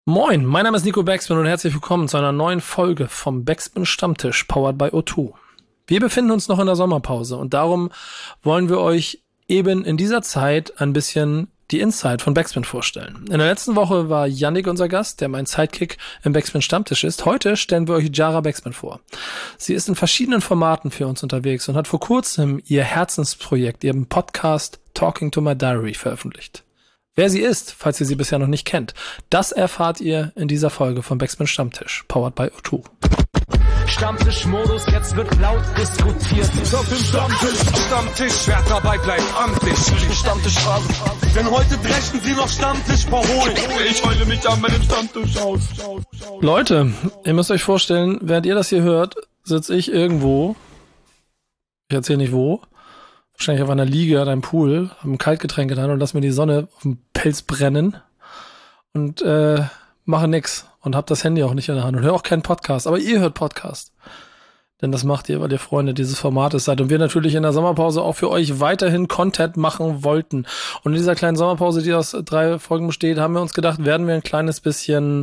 Moin, mein Name ist Nico Backspin und herzlich willkommen zu einer neuen Folge vom Backspin Stammtisch, powered by O2. Wir befinden uns noch in der Sommerpause und darum wollen wir euch eben in dieser Zeit ein bisschen die Insight von Backspin vorstellen. In der letzten Woche war Yannick unser Gast, der mein Sidekick im Backspin Stammtisch ist. Heute stellen wir euch Jara Backspin vor. Sie ist in verschiedenen Formaten für uns unterwegs und hat vor kurzem ihr Herzensprojekt, ihren Podcast Talking to My Diary veröffentlicht. Wer sie ist, falls ihr sie bisher noch nicht kennt, das erfahrt ihr in dieser Folge vom Backspin Stammtisch, powered by O2. Stammtischmodus, jetzt wird laut diskutiert. Auf dem Stammtisch, wer dabei bleibt, amtlich. Stammtischphase, denn heute brechen sie noch Stammtisch verholen. Ich heule mich an meinem Stammtisch aus. Leute, ihr müsst euch vorstellen, während ihr das hier hört, sitze ich irgendwo, ich erzähle nicht wo, wahrscheinlich auf einer Liege an einem Pool, habe ein Kaltgetränk getan und lass mir die Sonne auf dem Pelz brennen und mache nix und hab das Handy auch nicht in der Hand und höre auch keinen Podcast. Aber ihr hört Podcast. Denn das macht ihr, weil ihr Freunde dieses Formates seid. Und wir natürlich in der Sommerpause auch für euch weiterhin Content machen wollten. Und in dieser kleinen Sommerpause, die aus 3 Folgen besteht, haben wir uns gedacht, werden wir ein kleines bisschen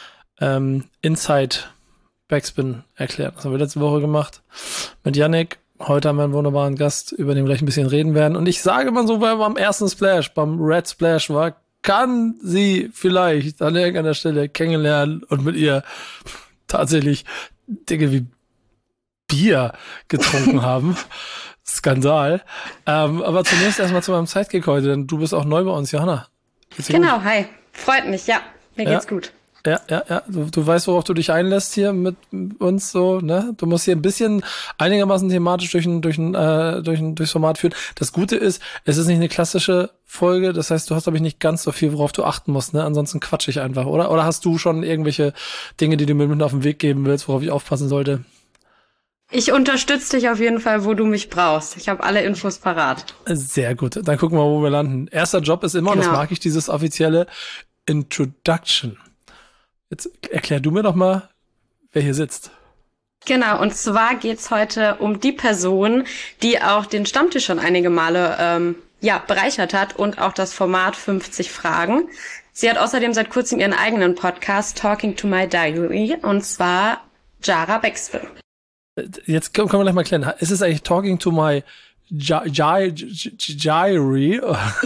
Inside Backspin erklären. Das haben wir letzte Woche gemacht mit Yannick. Heute haben wir einen wunderbaren Gast, über den wir gleich ein bisschen reden werden. Und ich sage mal so, weil wir beim ersten Splash, beim Red Splash war, kann sie vielleicht an irgendeiner Stelle kennenlernen und mit ihr tatsächlich Dinge wie Bier getrunken haben. Skandal. Aber zunächst erstmal zu meinem Sidekick heute, denn du bist auch neu bei uns, Johanna. Genau, gut? Hi. Freut mich, ja. Mir geht's gut. Ja. Du weißt, worauf du dich einlässt hier mit uns so, ne? Du musst hier ein bisschen einigermaßen thematisch durchs Format führen. Das Gute ist, es ist nicht eine klassische Folge, das heißt, du hast, glaube ich, nicht ganz so viel, worauf du achten musst, ne? Ansonsten quatsch ich einfach, oder? Oder hast du schon irgendwelche Dinge, die du mir mit auf den Weg geben willst, worauf ich aufpassen sollte? Ich unterstütze dich auf jeden Fall, wo du mich brauchst. Ich habe alle Infos parat. Sehr gut. Dann gucken wir mal, wo wir landen. Erster Job ist immer, und das mag ich, dieses offizielle Introduction. Jetzt erklär du mir doch mal, wer hier sitzt. Genau, und zwar geht's heute um die Person, die auch den Stammtisch schon einige Male bereichert hat und auch das Format 50 Fragen. Sie hat außerdem seit kurzem ihren eigenen Podcast Talking to My Diary, und zwar Jara Backspin. Jetzt können wir gleich mal klären. Ist es eigentlich Talking to My Diary?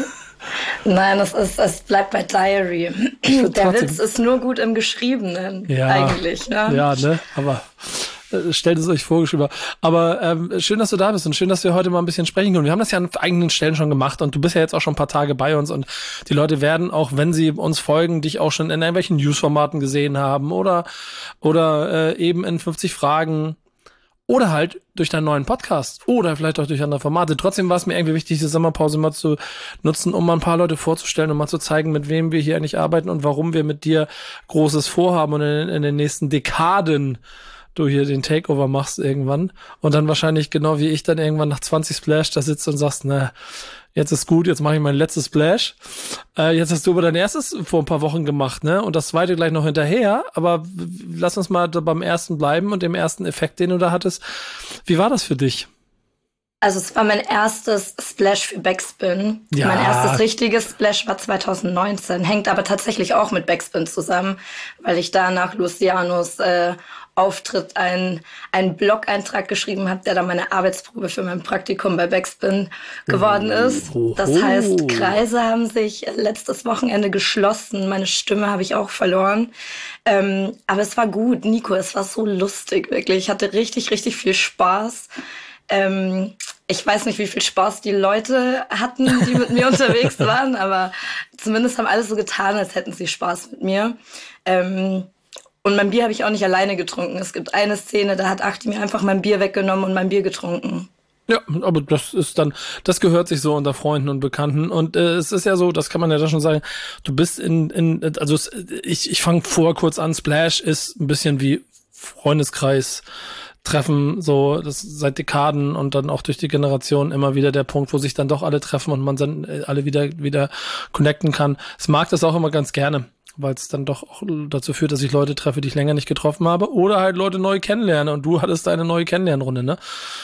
Nein, es bleibt bei Diary. Der Witz ist nur gut im Geschriebenen, eigentlich. Ne? Ja, ne? Aber stellt es euch vorgeschrieben. Aber schön, dass du da bist und schön, dass wir heute mal ein bisschen sprechen können. Wir haben das ja an eigenen Stellen schon gemacht und du bist ja jetzt auch schon ein paar Tage bei uns und die Leute werden, auch wenn sie uns folgen, dich auch schon in irgendwelchen Newsformaten gesehen haben oder eben in 50 Fragen. Oder halt durch deinen neuen Podcast. Oder vielleicht auch durch andere Formate. Trotzdem war es mir irgendwie wichtig, diese Sommerpause mal zu nutzen, um mal ein paar Leute vorzustellen und mal zu zeigen, mit wem wir hier eigentlich arbeiten und warum wir mit dir Großes vorhaben und in den nächsten Dekaden du hier den Takeover machst irgendwann. Und dann wahrscheinlich genau wie ich dann irgendwann nach 20 Splash da sitzt und sagst, na, jetzt ist gut, jetzt mache ich mein letztes Splash. Jetzt hast du aber dein erstes vor ein paar Wochen gemacht, ne? Und das zweite gleich noch hinterher. Aber lass uns mal beim ersten bleiben und dem ersten Effekt, den du da hattest. Wie war das für dich? Also es war mein erstes Splash für Backspin. Ja. Mein erstes richtiges Splash war 2019. Hängt aber tatsächlich auch mit Backspin zusammen, weil ich da nach Lucianos Auftritt einen Blog-Eintrag geschrieben habe, der dann meine Arbeitsprobe für mein Praktikum bei Backspin geworden ist. Das heißt, Kreise haben sich letztes Wochenende geschlossen. Meine Stimme habe ich auch verloren. Aber es war gut, Nico, es war so lustig, wirklich. Ich hatte richtig, richtig viel Spaß. Ich weiß nicht, wie viel Spaß die Leute hatten, die mit mir unterwegs waren, aber zumindest haben alle so getan, als hätten sie Spaß mit mir. Und mein Bier habe ich auch nicht alleine getrunken. Es gibt eine Szene, da hat Achti mir einfach mein Bier weggenommen und mein Bier getrunken. Ja, aber das gehört sich so unter Freunden und Bekannten. Und es ist ja so, das kann man ja da schon sagen, du bist ich fange kurz an, Splash ist ein bisschen wie Freundeskreis. Treffen, so das seit Dekaden und dann auch durch die Generation immer wieder der Punkt, wo sich dann doch alle treffen und man dann alle wieder connecten kann. Ich mag das auch immer ganz gerne, weil es dann doch auch dazu führt, dass ich Leute treffe, die ich länger nicht getroffen habe oder halt Leute neu kennenlerne und du hattest deine neue Kennenlernrunde, ne?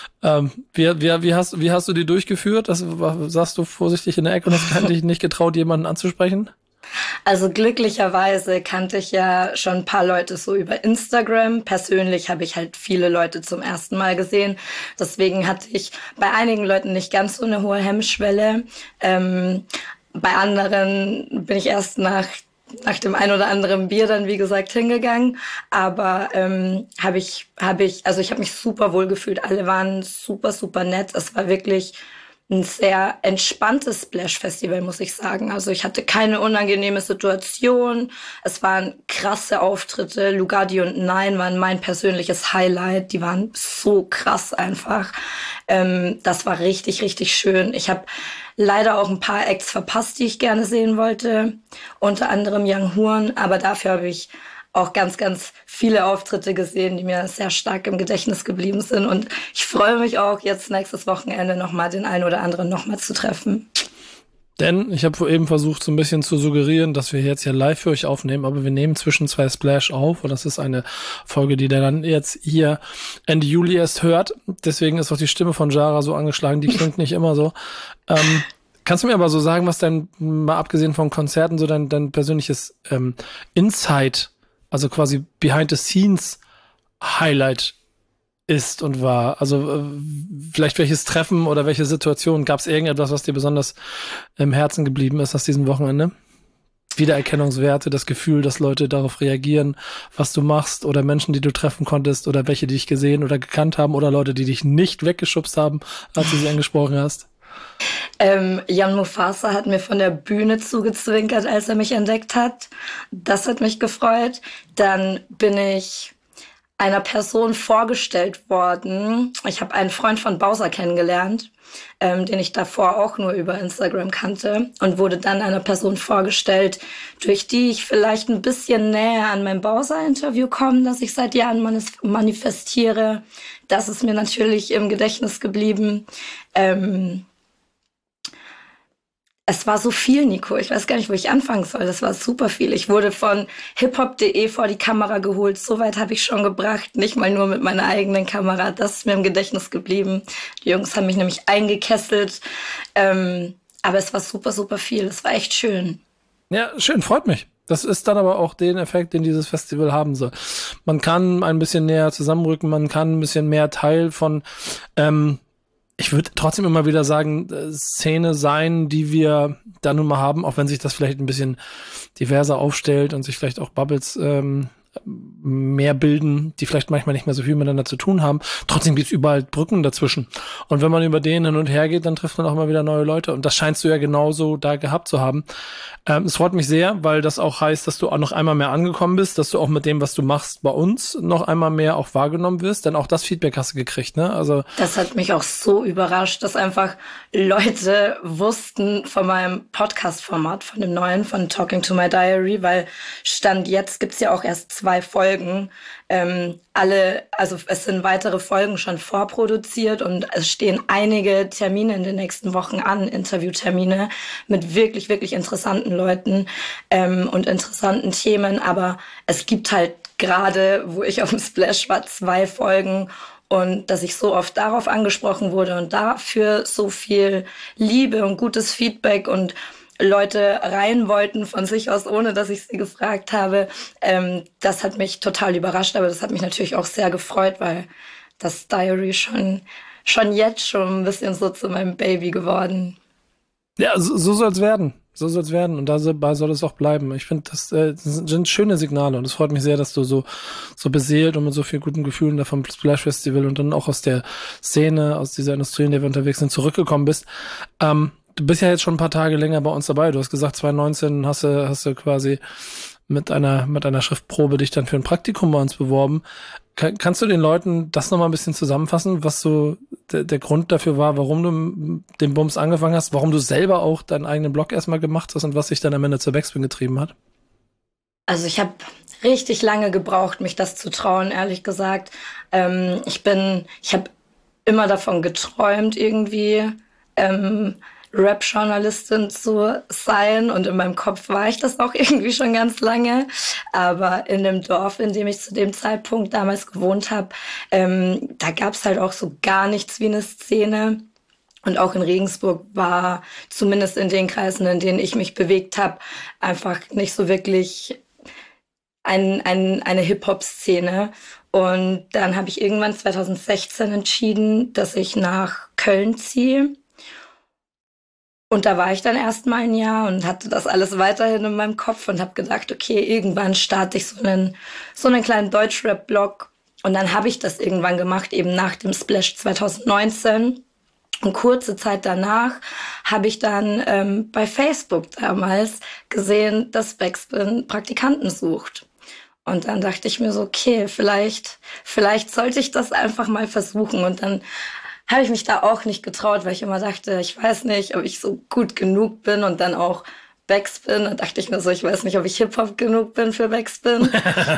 Wie hast du die durchgeführt? Das sagst du vorsichtig in der Ecke und hast dich nicht getraut, jemanden anzusprechen? Also glücklicherweise kannte ich ja schon ein paar Leute so über Instagram. Persönlich habe ich halt viele Leute zum ersten Mal gesehen. Deswegen hatte ich bei einigen Leuten nicht ganz so eine hohe Hemmschwelle. Bei anderen bin ich erst nach dem ein oder anderen Bier dann, wie gesagt, hingegangen. Aber ich habe mich super wohl gefühlt. Alle waren super, super nett. Es war wirklich ein sehr entspanntes Splash-Festival, muss ich sagen. Also ich hatte keine unangenehme Situation. Es waren krasse Auftritte. Lugardi und Nein waren mein persönliches Highlight. Die waren so krass einfach. Das war richtig, richtig schön. Ich habe leider auch ein paar Acts verpasst, die ich gerne sehen wollte. Unter anderem Young Horn. Aber dafür habe ich auch ganz, ganz viele Auftritte gesehen, die mir sehr stark im Gedächtnis geblieben sind. Und ich freue mich auch, jetzt nächstes Wochenende nochmal den einen oder anderen nochmal zu treffen. Denn ich habe eben versucht, so ein bisschen zu suggerieren, dass wir jetzt ja live für euch aufnehmen, aber wir nehmen zwischen zwei Splash auf und das ist eine Folge, die der dann jetzt hier Ende Juli erst hört. Deswegen ist auch die Stimme von Jara so angeschlagen, die klingt nicht immer so. Kannst du mir aber so sagen, was mal abgesehen von Konzerten, so dein persönliches Insight, also quasi Behind-the-Scenes-Highlight ist und war? Also vielleicht welches Treffen oder welche Situation? Gab es irgendetwas, was dir besonders im Herzen geblieben ist aus diesem Wochenende? Wiedererkennungswerte, das Gefühl, dass Leute darauf reagieren, was du machst oder Menschen, die du treffen konntest oder welche, die dich gesehen oder gekannt haben oder Leute, die dich nicht weggeschubst haben, als du sie angesprochen hast? Jan Mufasa hat mir von der Bühne zugezwinkert, als er mich entdeckt hat. Das hat mich gefreut. Dann bin ich einer Person vorgestellt worden. Ich habe einen Freund von Bowser kennengelernt, den ich davor auch nur über Instagram kannte und wurde dann einer Person vorgestellt, durch die ich vielleicht ein bisschen näher an mein Bowser-Interview komme, das ich seit Jahren manifestiere. Das ist mir natürlich im Gedächtnis geblieben. Es war so viel, Nico. Ich weiß gar nicht, wo ich anfangen soll. Das war super viel. Ich wurde von hiphop.de vor die Kamera geholt. So weit habe ich schon gebracht. Nicht mal nur mit meiner eigenen Kamera. Das ist mir im Gedächtnis geblieben. Die Jungs haben mich nämlich eingekesselt. Aber es war super, super viel. Es war echt schön. Ja, schön. Freut mich. Das ist dann aber auch den Effekt, den dieses Festival haben soll. Man kann ein bisschen näher zusammenrücken. Man kann ein bisschen mehr Teil von ich würde trotzdem immer wieder sagen, Szene sein, die wir da nun mal haben, auch wenn sich das vielleicht ein bisschen diverser aufstellt und sich vielleicht auch Bubbles mehr bilden, die vielleicht manchmal nicht mehr so viel miteinander zu tun haben. Trotzdem gibt's überall Brücken dazwischen. Und wenn man über denen hin und her geht, dann trifft man auch immer wieder neue Leute. Und das scheinst du ja genauso da gehabt zu haben. Es freut mich sehr, weil das auch heißt, dass du auch noch einmal mehr angekommen bist, dass du auch mit dem, was du machst, bei uns noch einmal mehr auch wahrgenommen wirst. Denn auch das Feedback hast du gekriegt, ne? Also das hat mich auch so überrascht, dass einfach Leute wussten von meinem Podcast-Format, von dem neuen, von Talking to My Diary, weil Stand jetzt gibt's ja auch erst 2 Folgen. Also es sind weitere Folgen schon vorproduziert und es stehen einige Termine in den nächsten Wochen an, Interviewtermine mit wirklich, wirklich interessanten Leuten und interessanten Themen. Aber es gibt halt gerade, wo ich auf dem Splash war, 2 Folgen und dass ich so oft darauf angesprochen wurde und dafür so viel Liebe und gutes Feedback und Leute rein wollten von sich aus, ohne dass ich sie gefragt habe. Das hat mich total überrascht, aber das hat mich natürlich auch sehr gefreut, weil das Diary schon jetzt schon ein bisschen so zu meinem Baby geworden. Ja, so soll's werden. So soll's werden und dabei soll es auch bleiben. Ich finde, das sind schöne Signale und es freut mich sehr, dass du so beseelt und mit so viel guten Gefühlen da vom Splash Festival und dann auch aus der Szene, aus dieser Industrie, in der wir unterwegs sind, zurückgekommen bist. Du bist ja jetzt schon ein paar Tage länger bei uns dabei. Du hast gesagt, 2019 hast du quasi mit einer Schriftprobe dich dann für ein Praktikum bei uns beworben. Kannst du den Leuten das nochmal ein bisschen zusammenfassen, was so der Grund dafür war, warum du den Bums angefangen hast, warum du selber auch deinen eigenen Blog erstmal gemacht hast und was sich dann am Ende zur Backspin getrieben hat? Also ich habe richtig lange gebraucht, mich das zu trauen, ehrlich gesagt. Ich habe immer davon geträumt, irgendwie Rap-Journalistin zu sein und in meinem Kopf war ich das auch irgendwie schon ganz lange, aber in dem Dorf, in dem ich zu dem Zeitpunkt damals gewohnt habe, da gab's halt auch so gar nichts wie eine Szene Und auch in Regensburg war, zumindest in den Kreisen, in denen ich mich bewegt habe, einfach nicht so wirklich eine Hip-Hop-Szene. Und dann habe ich irgendwann 2016 entschieden, dass ich nach Köln ziehe. Und da war ich dann erstmal ein Jahr und hatte das alles weiterhin in meinem Kopf und habe gedacht, okay, irgendwann starte ich so einen kleinen Deutschrap-Blog. Und dann habe ich das irgendwann gemacht, eben nach dem Splash 2019. Und kurze Zeit danach habe ich dann bei Facebook damals gesehen, dass Backspin Praktikanten sucht. Und dann dachte ich mir so, okay, vielleicht sollte ich das einfach mal versuchen. Und dann habe ich mich da auch nicht getraut, weil ich immer dachte, ich weiß nicht, ob ich so gut genug bin und dann auch Backspin. Dann dachte ich mir so, ich weiß nicht, ob ich Hip-Hop genug bin für Backspin.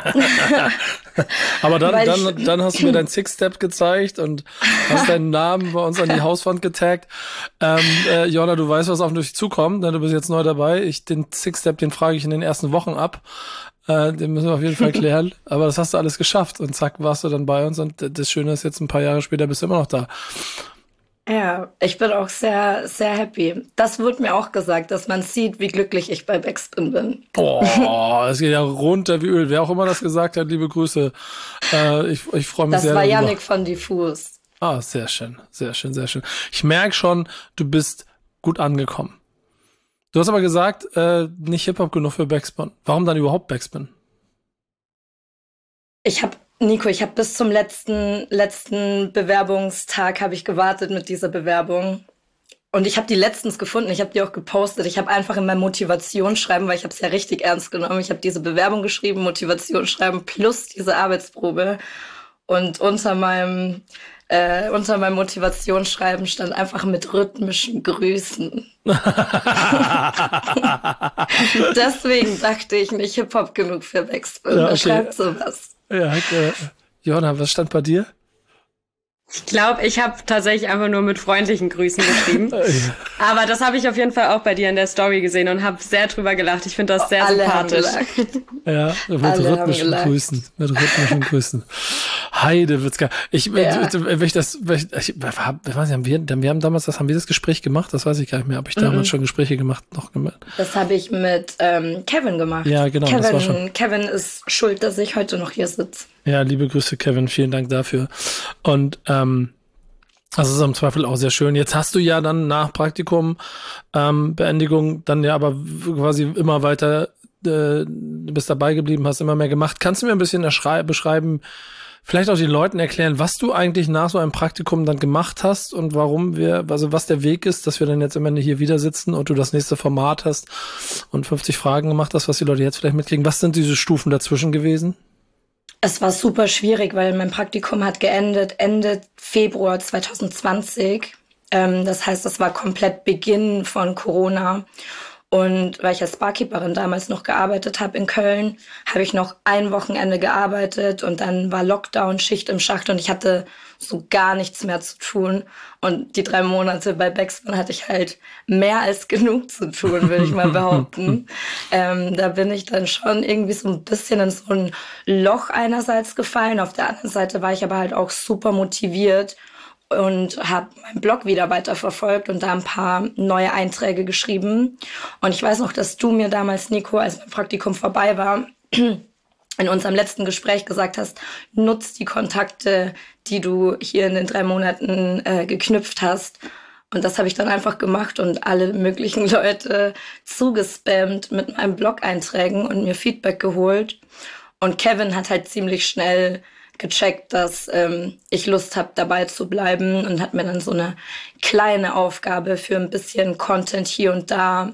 Aber dann hast du mir dein Six-Step gezeigt und hast deinen Namen bei uns an die Hauswand getaggt. Jonna, du weißt, was auf dich zukommt, denn du bist jetzt neu dabei. Den Six-Step, den frage ich in den ersten Wochen ab. Den müssen wir auf jeden Fall klären. Aber das hast du alles geschafft. Und zack, warst du dann bei uns. Und das Schöne ist, jetzt ein paar Jahre später bist du immer noch da. Ja, ich bin auch sehr, sehr happy. Das wurde mir auch gesagt, dass man sieht, wie glücklich ich bei Backspin bin. Oh, es geht ja runter wie Öl. Wer auch immer das gesagt hat, liebe Grüße. Ich freue mich das sehr. Das war darüber. Yannick von Diffus. Ah, sehr schön, sehr schön, sehr schön. Ich merke schon, du bist gut angekommen. Du hast aber gesagt, nicht Hip-Hop genug für Backspin. Warum dann überhaupt Backspin? Nico, ich habe bis zum letzten Bewerbungstag habe ich gewartet mit dieser Bewerbung. Und ich habe die letztens gefunden, ich habe die auch gepostet. Ich habe einfach in meinem Motivationsschreiben, weil ich habe es ja richtig ernst genommen, ich habe diese Bewerbung geschrieben, Motivationsschreiben plus diese Arbeitsprobe. Und unter meinem Motivationsschreiben stand einfach mit rhythmischen Grüßen. Deswegen dachte ich nicht Hip-Hop genug für Backspin. Ja, okay. Schreibt sowas. Ja, Jonna, was stand bei dir? Ich glaube, ich habe tatsächlich einfach nur mit freundlichen Grüßen geschrieben. Aber das habe ich auf jeden Fall auch bei dir in der Story gesehen und habe sehr drüber gelacht. Ich finde das sehr sympathisch. Ja, mit rhythmischen Grüßen. Mit rhythmischen Grüßen. Heidewitzka. Wir haben damals, haben wir das Gespräch gemacht? Das weiß ich gar nicht mehr. Habe ich damals schon Gespräche gemacht? Das habe ich mit Kevin gemacht. Ja, genau. Das war schon. Kevin ist schuld, dass ich heute noch hier sitze. Ja, liebe Grüße, Kevin. Vielen Dank dafür. Und das ist im Zweifel auch sehr schön. Jetzt hast du ja dann nach Praktikum, Beendigung, dann ja aber quasi immer weiter, du bist dabei geblieben, hast immer mehr gemacht. Kannst du mir ein bisschen beschreiben, vielleicht auch den Leuten erklären, was du eigentlich nach so einem Praktikum dann gemacht hast und was der Weg ist, dass wir dann jetzt am Ende hier wieder sitzen und du das nächste Format hast und 50 Fragen gemacht hast, was die Leute jetzt vielleicht mitkriegen. Was sind diese Stufen dazwischen gewesen? Es war super schwierig, weil mein Praktikum hat geendet Ende Februar 2020. Das heißt, das war komplett Beginn von Corona. Und weil ich als Barkeeperin damals noch gearbeitet habe in Köln, habe ich noch ein Wochenende gearbeitet und dann war Lockdown, Schicht im Schacht und ich hatte so gar nichts mehr zu tun. Und die 3 Monate bei Backspin hatte ich halt mehr als genug zu tun, würde ich mal behaupten. Da bin ich dann schon irgendwie so ein bisschen in so ein Loch einerseits gefallen. Auf der anderen Seite war ich aber halt auch super motiviert und habe meinen Blog wieder weiterverfolgt und da ein paar neue Einträge geschrieben. Und ich weiß noch, dass du mir damals, Nico, als mein Praktikum vorbei war, in unserem letzten Gespräch gesagt hast, nutz die Kontakte, die du hier in den 3 Monaten geknüpft hast. Und das habe ich dann einfach gemacht und alle möglichen Leute zugespammt mit meinen Blog-Einträgen und mir Feedback geholt. Und Kevin hat halt ziemlich schnell gecheckt, dass ich Lust habe, dabei zu bleiben und hat mir dann so eine kleine Aufgabe für ein bisschen Content hier und da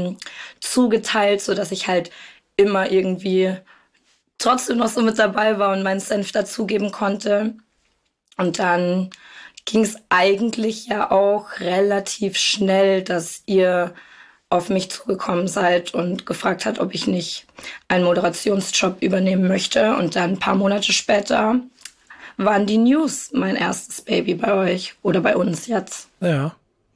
zugeteilt, sodass ich halt immer irgendwie trotzdem noch so mit dabei war und meinen Senf dazugeben konnte. Und dann ging es eigentlich ja auch relativ schnell, dass ihr auf mich zugekommen seid und gefragt hat, ob ich nicht einen Moderationsjob übernehmen möchte. Und dann ein paar Monate später waren die News mein erstes Baby bei euch oder bei uns jetzt. Ja.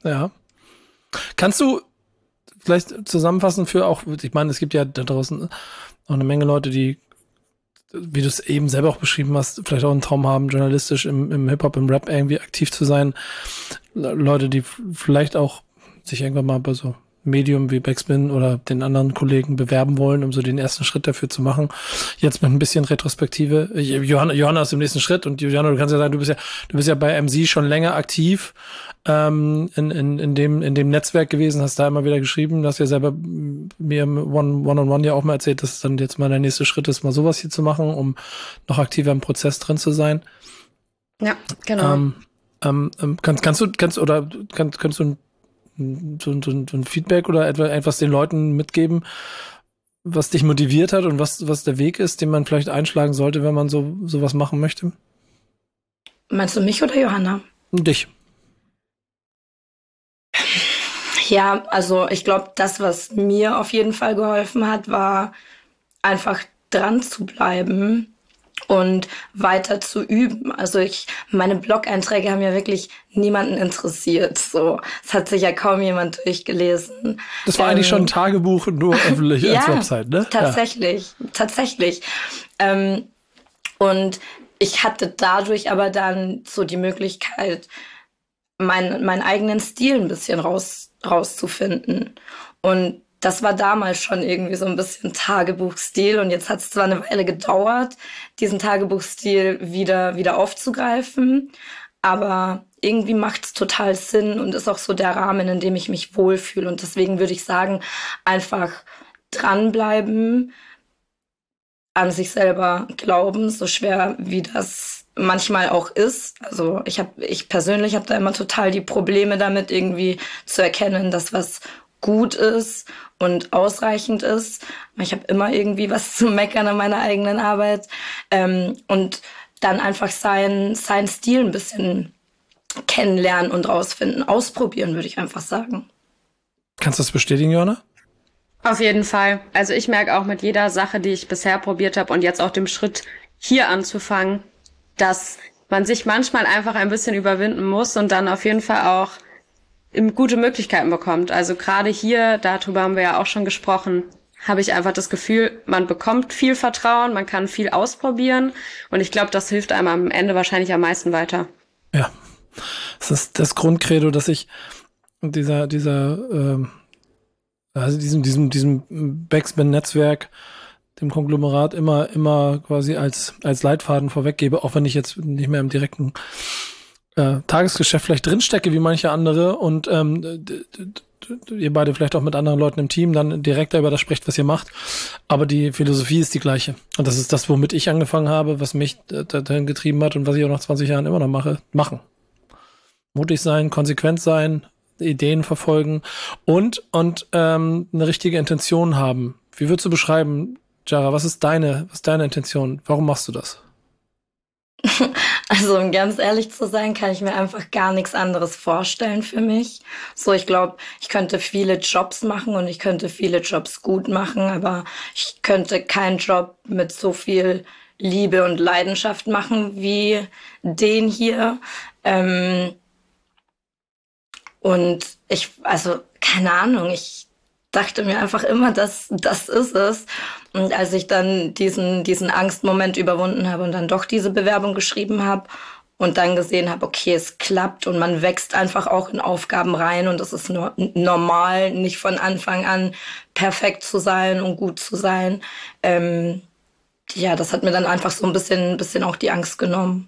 Kannst du vielleicht zusammenfassen für auch, ich meine, es gibt ja da draußen auch eine Menge Leute, die, wie du es eben selber auch beschrieben hast, vielleicht auch einen Traum haben, journalistisch im Hip-Hop, im Rap irgendwie aktiv zu sein. Leute, die vielleicht auch sich irgendwann mal bei so Medium wie Backspin oder den anderen Kollegen bewerben wollen, um so den ersten Schritt dafür zu machen. Jetzt mit ein bisschen Retrospektive. Johanna ist im nächsten Schritt und Johanna, du kannst ja sagen, du bist ja bei MC schon länger aktiv in dem Netzwerk gewesen, hast da immer wieder geschrieben, hast ja selber mir im One-on-One ja auch mal erzählt, dass es dann jetzt mal der nächste Schritt ist, mal sowas hier zu machen, um noch aktiver im Prozess drin zu sein. Ja, genau. Kannst du so ein Feedback oder etwas den Leuten mitgeben, was dich motiviert hat und was der Weg ist, den man vielleicht einschlagen sollte, wenn man sowas machen möchte? Meinst du mich oder Johanna? Dich. Ja, also ich glaube, das, was mir auf jeden Fall geholfen hat, war einfach dran zu bleiben und weiter zu üben. Also meine Blog-Einträge haben ja wirklich niemanden interessiert. So, es hat sich ja kaum jemand durchgelesen. Das war eigentlich schon ein Tagebuch, nur öffentlich als Website, ne? Tatsächlich. Und ich hatte dadurch aber dann so die Möglichkeit, meinen eigenen Stil ein bisschen rauszufinden. Und das war damals schon irgendwie so ein bisschen Tagebuchstil. Und jetzt hat es zwar eine Weile gedauert, diesen Tagebuchstil wieder aufzugreifen, aber irgendwie macht es total Sinn und ist auch so der Rahmen, in dem ich mich wohlfühle. Und deswegen würde ich sagen, einfach dranbleiben, an sich selber glauben, so schwer wie das manchmal auch ist. Also ich persönlich habe da immer total die Probleme damit, irgendwie zu erkennen, dass was gut ist und ausreichend ist. Ich habe immer irgendwie was zu meckern an meiner eigenen Arbeit. Und dann einfach seinen Stil ein bisschen kennenlernen und rausfinden, ausprobieren, würde ich einfach sagen. Kannst du das bestätigen, Johanna? Auf jeden Fall. Also ich merke auch mit jeder Sache, die ich bisher probiert habe und jetzt auch dem Schritt hier anzufangen, dass man sich manchmal einfach ein bisschen überwinden muss und dann auf jeden Fall auch gute Möglichkeiten bekommt. Also gerade hier, darüber haben wir ja auch schon gesprochen, habe ich einfach das Gefühl, man bekommt viel Vertrauen, man kann viel ausprobieren und ich glaube, das hilft einem am Ende wahrscheinlich am meisten weiter. Ja, das ist das Grundcredo, dass ich diesem Backspin-Netzwerk, dem Konglomerat immer quasi als Leitfaden vorweggebe, auch wenn ich jetzt nicht mehr im direkten Tagesgeschäft vielleicht drinstecke wie manche andere und ihr beide vielleicht auch mit anderen Leuten im Team dann direkter über das sprecht, was ihr macht. Aber die Philosophie ist die gleiche. Und das ist das, womit ich angefangen habe, was mich dahin getrieben hat und was ich auch nach 20 Jahren immer noch mache. Machen. Mutig sein, konsequent sein, Ideen verfolgen und eine richtige Intention haben. Wie würdest du beschreiben, Jara, was ist deine Intention? Warum machst du das? Also, um ganz ehrlich zu sein, kann ich mir einfach gar nichts anderes vorstellen für mich. So, ich glaube, ich könnte viele Jobs machen und ich könnte viele Jobs gut machen, aber ich könnte keinen Job mit so viel Liebe und Leidenschaft machen wie den hier. Und keine Ahnung, ich dachte mir einfach immer, das ist es. Und als ich dann diesen Angstmoment überwunden habe und dann doch diese Bewerbung geschrieben habe und dann gesehen habe, okay, es klappt und man wächst einfach auch in Aufgaben rein und es ist normal, nicht von Anfang an perfekt zu sein und gut zu sein. Das hat mir dann einfach so ein bisschen auch die Angst genommen.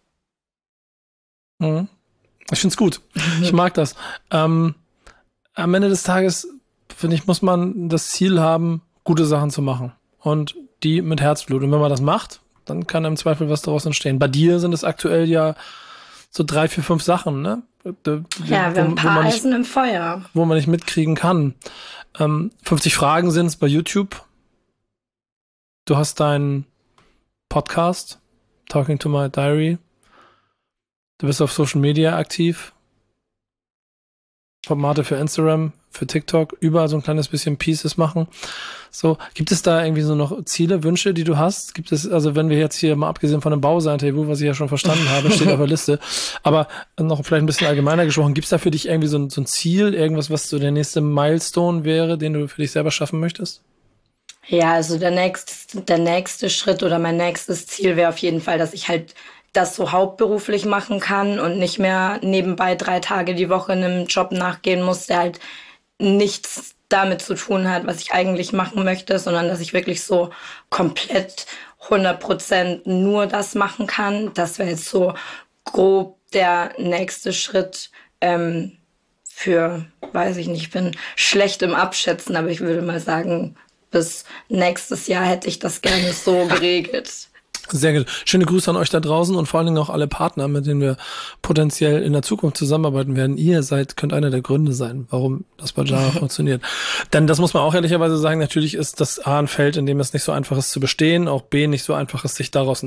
Mhm. Ich find's gut. Ich mag das. Am Ende des Tages, finde ich, muss man das Ziel haben, gute Sachen zu machen. Und die mit Herzblut. Und wenn man das macht, dann kann im Zweifel was daraus entstehen. Bei dir sind es aktuell ja so 3, 4, 5 Sachen, ne? Wir haben ein paar Eisen im Feuer. Wo man nicht mitkriegen kann. 50 Fragen sind es bei YouTube. Du hast deinen Podcast, Talking to My Diary. Du bist auf Social Media aktiv. Formate für Instagram, für TikTok, überall so ein kleines bisschen Pieces machen. So, gibt es da irgendwie so noch Ziele, Wünsche, die du hast? Gibt es, also wenn wir jetzt hier mal abgesehen von dem Bausein-Interview, was ich ja schon verstanden habe, steht auf der Liste, aber noch vielleicht ein bisschen allgemeiner gesprochen, gibt es da für dich irgendwie so ein Ziel, irgendwas, was so der nächste Milestone wäre, den du für dich selber schaffen möchtest? Ja, also der nächste Schritt oder mein nächstes Ziel wäre auf jeden Fall, dass das so hauptberuflich machen kann und nicht mehr nebenbei 3 Tage die Woche einem Job nachgehen muss, der halt nichts damit zu tun hat, was ich eigentlich machen möchte, sondern dass ich wirklich so komplett 100% nur das machen kann. Das wäre jetzt so grob der nächste Schritt für, weiß ich nicht, ich bin schlecht im Abschätzen, aber ich würde mal sagen, bis nächstes Jahr hätte ich das gerne so geregelt. Sehr gut. Schöne Grüße an euch da draußen und vor allen Dingen auch alle Partner, mit denen wir potenziell in der Zukunft zusammenarbeiten werden. Ihr könnt einer der Gründe sein, warum das bei Jara funktioniert. Denn das muss man auch ehrlicherweise sagen, natürlich ist das A ein Feld, in dem es nicht so einfach ist zu bestehen, auch B nicht so einfach ist, sich daraus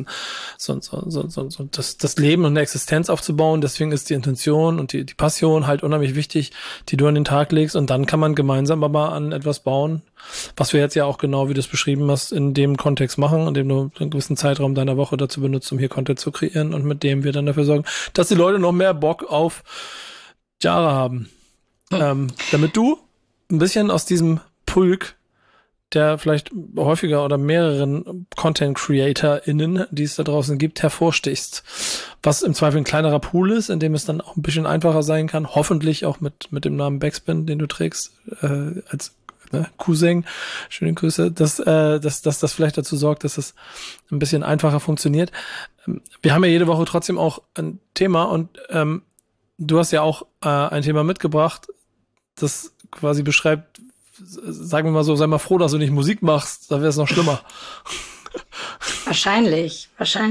das Leben und eine Existenz aufzubauen. Deswegen ist die Intention und die Passion halt unheimlich wichtig, die du an den Tag legst, und dann kann man gemeinsam aber an etwas bauen, was wir jetzt ja auch genau, wie du es beschrieben hast, in dem Kontext machen, in dem du einen gewissen Zeitraum deiner Woche dazu benutzt, um hier Content zu kreieren, und mit dem wir dann dafür sorgen, dass die Leute noch mehr Bock auf Jara haben. Damit du ein bisschen aus diesem Pulk der vielleicht häufiger oder mehreren Content-CreatorInnen, die es da draußen gibt, hervorstichst. Was im Zweifel ein kleinerer Pool ist, in dem es dann auch ein bisschen einfacher sein kann, hoffentlich auch mit dem Namen Backspin, den du trägst, als Cousin, schöne Grüße, dass das vielleicht dazu sorgt, dass es ein bisschen einfacher funktioniert. Wir haben ja jede Woche trotzdem auch ein Thema, und du hast ja auch ein Thema mitgebracht, das quasi beschreibt, sagen wir mal so, sei mal froh, dass du nicht Musik machst, da wäre es noch schlimmer. Wahrscheinlich.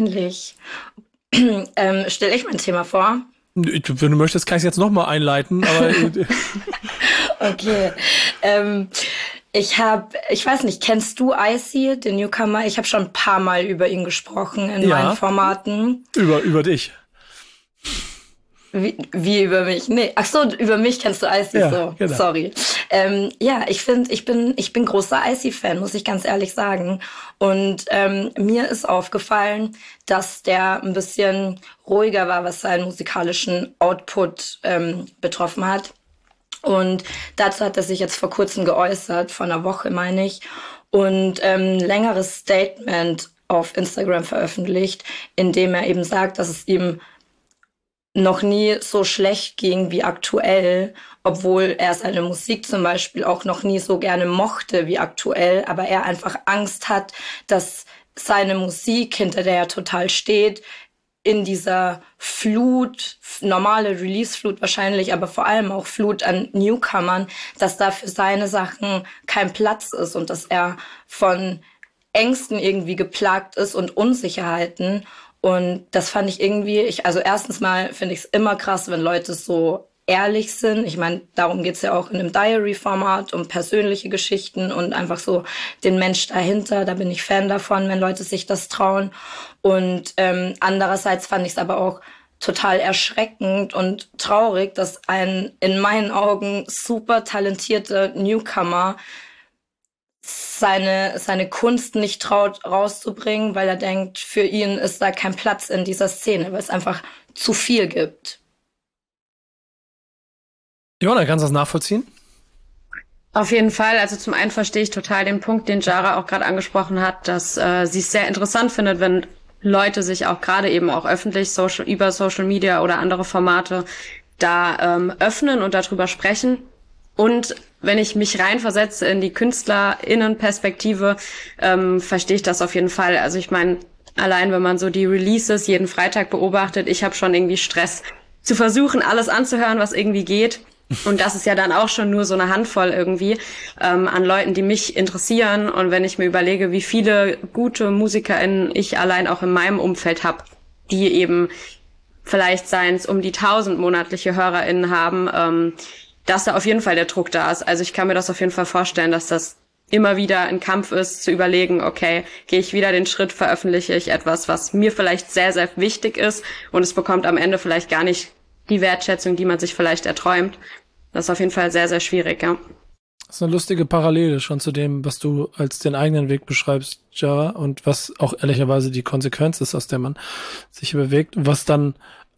Stell ich mein Thema vor? Wenn du möchtest, kann ich es jetzt nochmal einleiten, aber okay. Ich weiß nicht, kennst du Icy, den Newcomer? Ich habe schon ein paar Mal über ihn gesprochen in meinen Formaten. Über dich. Wie über mich? Nee, ach so, über mich kennst du Icy, ja, so. Genau. Sorry. Ich bin großer Icy-Fan, muss ich ganz ehrlich sagen. Und mir ist aufgefallen, dass der ein bisschen ruhiger war, was seinen musikalischen Output betroffen hat. Und dazu hat er sich jetzt vor kurzem geäußert, vor einer Woche meine ich, und längeres Statement auf Instagram veröffentlicht, in dem er eben sagt, dass es ihm noch nie so schlecht ging wie aktuell, obwohl er seine Musik zum Beispiel auch noch nie so gerne mochte wie aktuell, aber er einfach Angst hat, dass seine Musik, hinter der er total steht, in dieser Flut, normale Release-Flut wahrscheinlich, aber vor allem auch Flut an Newcomern, dass da für seine Sachen kein Platz ist und dass er von Ängsten irgendwie geplagt ist und Unsicherheiten. Und das fand ich irgendwie, also erstens mal finde ich es immer krass, wenn Leute so ehrlich sind. Ich meine, darum geht's ja auch in einem Diary-Format, um persönliche Geschichten und einfach so den Mensch dahinter. Da bin ich Fan davon, wenn Leute sich das trauen. Und andererseits fand ich es aber auch total erschreckend und traurig, dass ein in meinen Augen super talentierter Newcomer seine Kunst nicht traut rauszubringen, weil er denkt, für ihn ist da kein Platz in dieser Szene, weil es einfach zu viel gibt. Jona, kannst du das nachvollziehen? Auf jeden Fall. Also zum einen verstehe ich total den Punkt, den Jara auch gerade angesprochen hat, dass sie es sehr interessant findet, wenn Leute sich auch gerade eben auch öffentlich über Social Media oder andere Formate da öffnen und darüber sprechen. Und wenn ich mich reinversetze in die KünstlerInnen-Perspektive, verstehe ich das auf jeden Fall. Also ich meine, allein wenn man so die Releases jeden Freitag beobachtet, ich habe schon irgendwie Stress zu versuchen, alles anzuhören, was irgendwie geht. Und das ist ja dann auch schon nur so eine Handvoll irgendwie an Leuten, die mich interessieren. Und wenn ich mir überlege, wie viele gute MusikerInnen ich allein auch in meinem Umfeld habe, die eben vielleicht seien es um die 1000 monatliche HörerInnen haben, dass da auf jeden Fall der Druck da ist. Also ich kann mir das auf jeden Fall vorstellen, dass das immer wieder ein Kampf ist, zu überlegen, okay, gehe ich wieder den Schritt, veröffentliche ich etwas, was mir vielleicht sehr, sehr wichtig ist und es bekommt am Ende vielleicht gar nicht die Wertschätzung, die man sich vielleicht erträumt. Das ist auf jeden Fall sehr, sehr schwierig, ja. Das ist eine lustige Parallele schon zu dem, was du als den eigenen Weg beschreibst, Jara, und was auch ehrlicherweise die Konsequenz ist, aus der man sich bewegt, was dann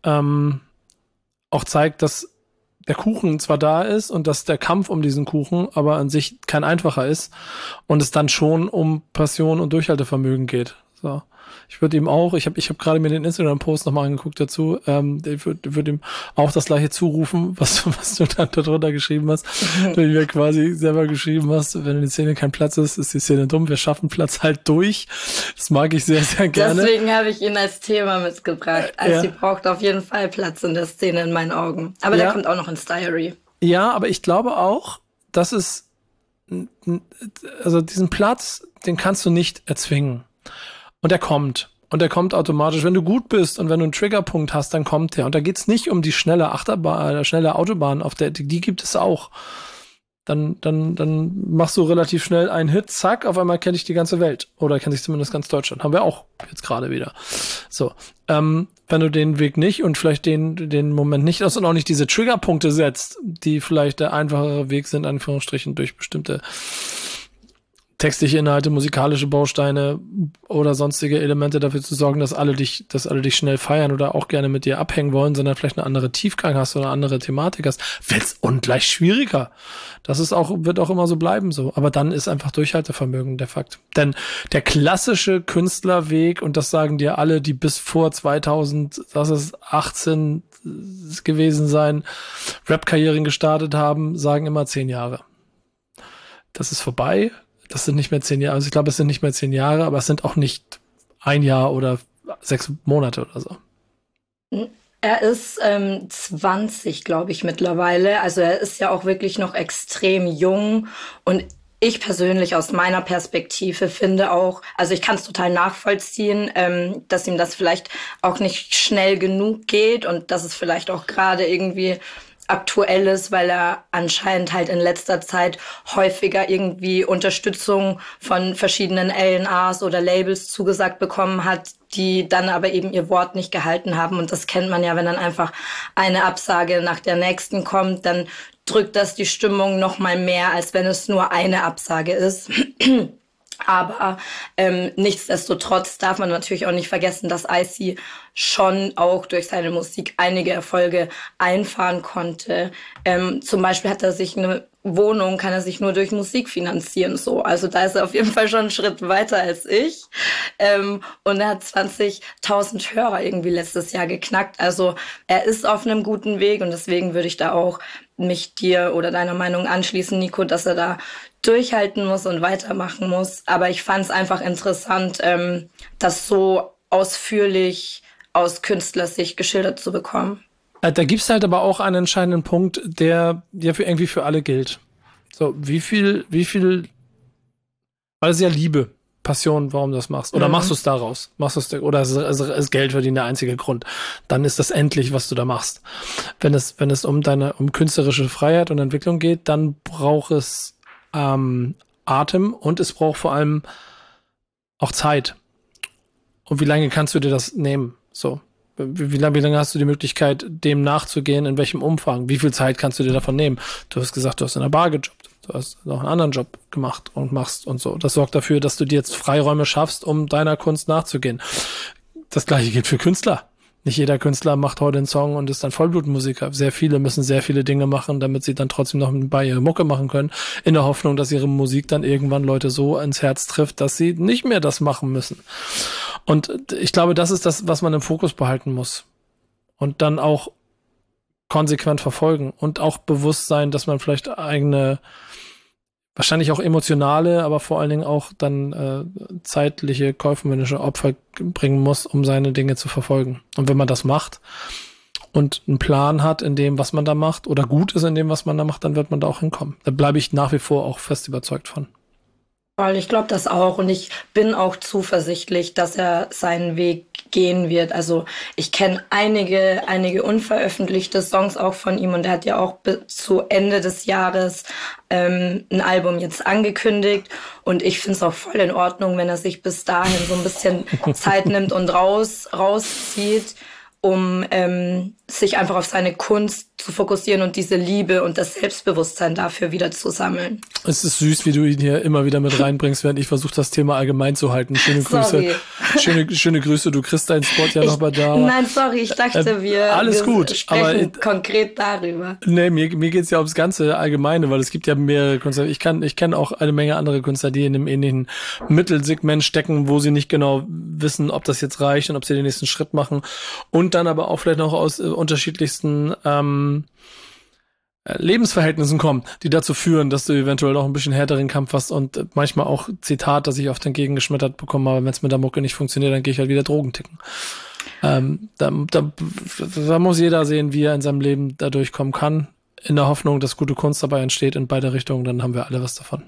auch zeigt, dass der Kuchen zwar da ist und dass der Kampf um diesen Kuchen aber an sich kein einfacher ist und es dann schon um Passion und Durchhaltevermögen geht. So. Ich würde ihm auch, ich hab gerade mir den Instagram-Post nochmal angeguckt dazu, ich würd ihm auch das gleiche zurufen, was du dann darunter geschrieben hast, du mir quasi selber geschrieben hast, wenn in der Szene kein Platz ist die Szene dumm, wir schaffen Platz halt durch. Das mag ich sehr, sehr gerne. Deswegen habe ich ihn als Thema mitgebracht. Also sie braucht auf jeden Fall Platz in der Szene in meinen Augen. Aber der kommt auch noch ins Diary. Ja, aber ich glaube auch, dass es, also diesen Platz, den kannst du nicht erzwingen. Und er kommt. Und er kommt automatisch. Wenn du gut bist und wenn du einen Triggerpunkt hast, dann kommt der. Und da geht's nicht um die schnelle Achterbahn, schnelle Autobahn, die gibt es auch. Dann machst du relativ schnell einen Hit, zack, auf einmal kenne ich die ganze Welt. Oder kenne ich zumindest ganz Deutschland. Haben wir auch jetzt gerade wieder. So. Wenn du den Weg nicht und vielleicht den Moment nicht hast und auch nicht diese Triggerpunkte setzt, die vielleicht der einfachere Weg sind, in Anführungsstrichen, durch bestimmte textliche Inhalte, musikalische Bausteine oder sonstige Elemente dafür zu sorgen, dass alle dich schnell feiern oder auch gerne mit dir abhängen wollen, sondern vielleicht eine andere Tiefgang hast oder eine andere Thematik hast, wird's ungleich schwieriger. Wird auch immer so bleiben so. Aber dann ist einfach Durchhaltevermögen der Fakt. Denn der klassische Künstlerweg, und das sagen dir alle, die bis vor 2018 gewesen sein, Rap-Karrieren gestartet haben, sagen immer 10 Jahre. Das ist vorbei. Das sind nicht mehr 10 Jahre. Also ich glaube, es sind nicht mehr 10 Jahre, aber es sind auch nicht 1 Jahr oder 6 Monate oder so. Er ist 20, glaube ich, mittlerweile. Also er ist ja auch wirklich noch extrem jung. Und ich persönlich aus meiner Perspektive finde auch, also ich kann es total nachvollziehen, dass ihm das vielleicht auch nicht schnell genug geht und dass es vielleicht auch gerade irgendwie aktuell ist, weil er anscheinend halt in letzter Zeit häufiger irgendwie Unterstützung von verschiedenen A&Rs oder Labels zugesagt bekommen hat, die dann aber eben ihr Wort nicht gehalten haben. Und das kennt man ja, wenn dann einfach eine Absage nach der nächsten kommt, dann drückt das die Stimmung noch mal mehr, als wenn es nur eine Absage ist. Aber nichtsdestotrotz darf man natürlich auch nicht vergessen, dass Icy schon auch durch seine Musik einige Erfolge einfahren konnte. Zum Beispiel hat er sich eine Wohnung, kann er sich nur durch Musik finanzieren. So. Also da ist er auf jeden Fall schon einen Schritt weiter als ich. Und er hat 20.000 Hörer irgendwie letztes Jahr geknackt. Also er ist auf einem guten Weg und deswegen würde ich da auch mich dir oder deiner Meinung anschließen, Nico, dass er da durchhalten muss und weitermachen muss. Aber ich fand es einfach interessant, das so ausführlich aus Künstlersicht geschildert zu bekommen. Da gibt's halt aber auch einen entscheidenden Punkt, der irgendwie für alle gilt. So, wie viel, weil es ja Liebe, Passion, warum du das machst. Oder machst du es daraus? Oder ist Geld verdienen der einzige Grund? Dann ist das endlich, was du da machst. Wenn es um künstlerische Freiheit und Entwicklung geht, dann braucht es Atem und es braucht vor allem auch Zeit. Und wie lange kannst du dir das nehmen? So. Wie lange hast du die Möglichkeit, dem nachzugehen? In welchem Umfang? Wie viel Zeit kannst du dir davon nehmen? Du hast gesagt, du hast in der Bar gejobbt. Du hast noch einen anderen Job gemacht und machst und so. Das sorgt dafür, dass du dir jetzt Freiräume schaffst, um deiner Kunst nachzugehen. Das Gleiche gilt für Künstler. Nicht jeder Künstler macht heute einen Song und ist dann Vollblutmusiker. Sehr viele müssen sehr viele Dinge machen, damit sie dann trotzdem noch bei ihre Mucke machen können, in der Hoffnung, dass ihre Musik dann irgendwann Leute so ins Herz trifft, dass sie nicht mehr das machen müssen. Und ich glaube, das ist das, was man im Fokus behalten muss. Und dann auch konsequent verfolgen und auch bewusst sein, dass man vielleicht eigene, wahrscheinlich auch emotionale, aber vor allen Dingen auch dann zeitliche, kaufmännische Opfer bringen muss, um seine Dinge zu verfolgen. Und wenn man das macht und einen Plan hat in dem, was man da macht, oder gut ist in dem, was man da macht, dann wird man da auch hinkommen. Da bleibe ich nach wie vor auch fest überzeugt von. Ich glaube das auch und ich bin auch zuversichtlich, dass er seinen Weg gehen wird. Also ich kenne einige unveröffentlichte Songs auch von ihm und er hat ja auch zu Ende des Jahres ein Album jetzt angekündigt und ich finde es auch voll in Ordnung, wenn er sich bis dahin so ein bisschen Zeit nimmt und rauszieht. um sich einfach auf seine Kunst zu fokussieren und diese Liebe und das Selbstbewusstsein dafür wieder zu sammeln. Es ist süß, wie du ihn hier immer wieder mit reinbringst, während ich versuche, das Thema allgemein zu halten. Schöne Grüße. Schöne Grüße, du kriegst deinen Spot ja noch bei da. Nein, sorry, ich dachte, wir sprechen aber, konkret darüber. Nee, mir geht's ja ums ganze Allgemeine, weil es gibt ja mehrere Künstler. Ich kenne auch eine Menge andere Künstler, die in einem ähnlichen Mittelsegment stecken, wo sie nicht genau wissen, ob das jetzt reicht und ob sie den nächsten Schritt machen. Und dann aber auch vielleicht noch aus unterschiedlichsten Lebensverhältnissen kommen, die dazu führen, dass du eventuell auch ein bisschen härteren Kampf hast und manchmal auch Zitat, das ich oft entgegengeschmettert bekomme, aber wenn es mit der Mucke nicht funktioniert, dann gehe ich halt wieder Drogen ticken. Da muss jeder sehen, wie er in seinem Leben da durchkommen kann, in der Hoffnung, dass gute Kunst dabei entsteht in beide Richtungen, dann haben wir alle was davon.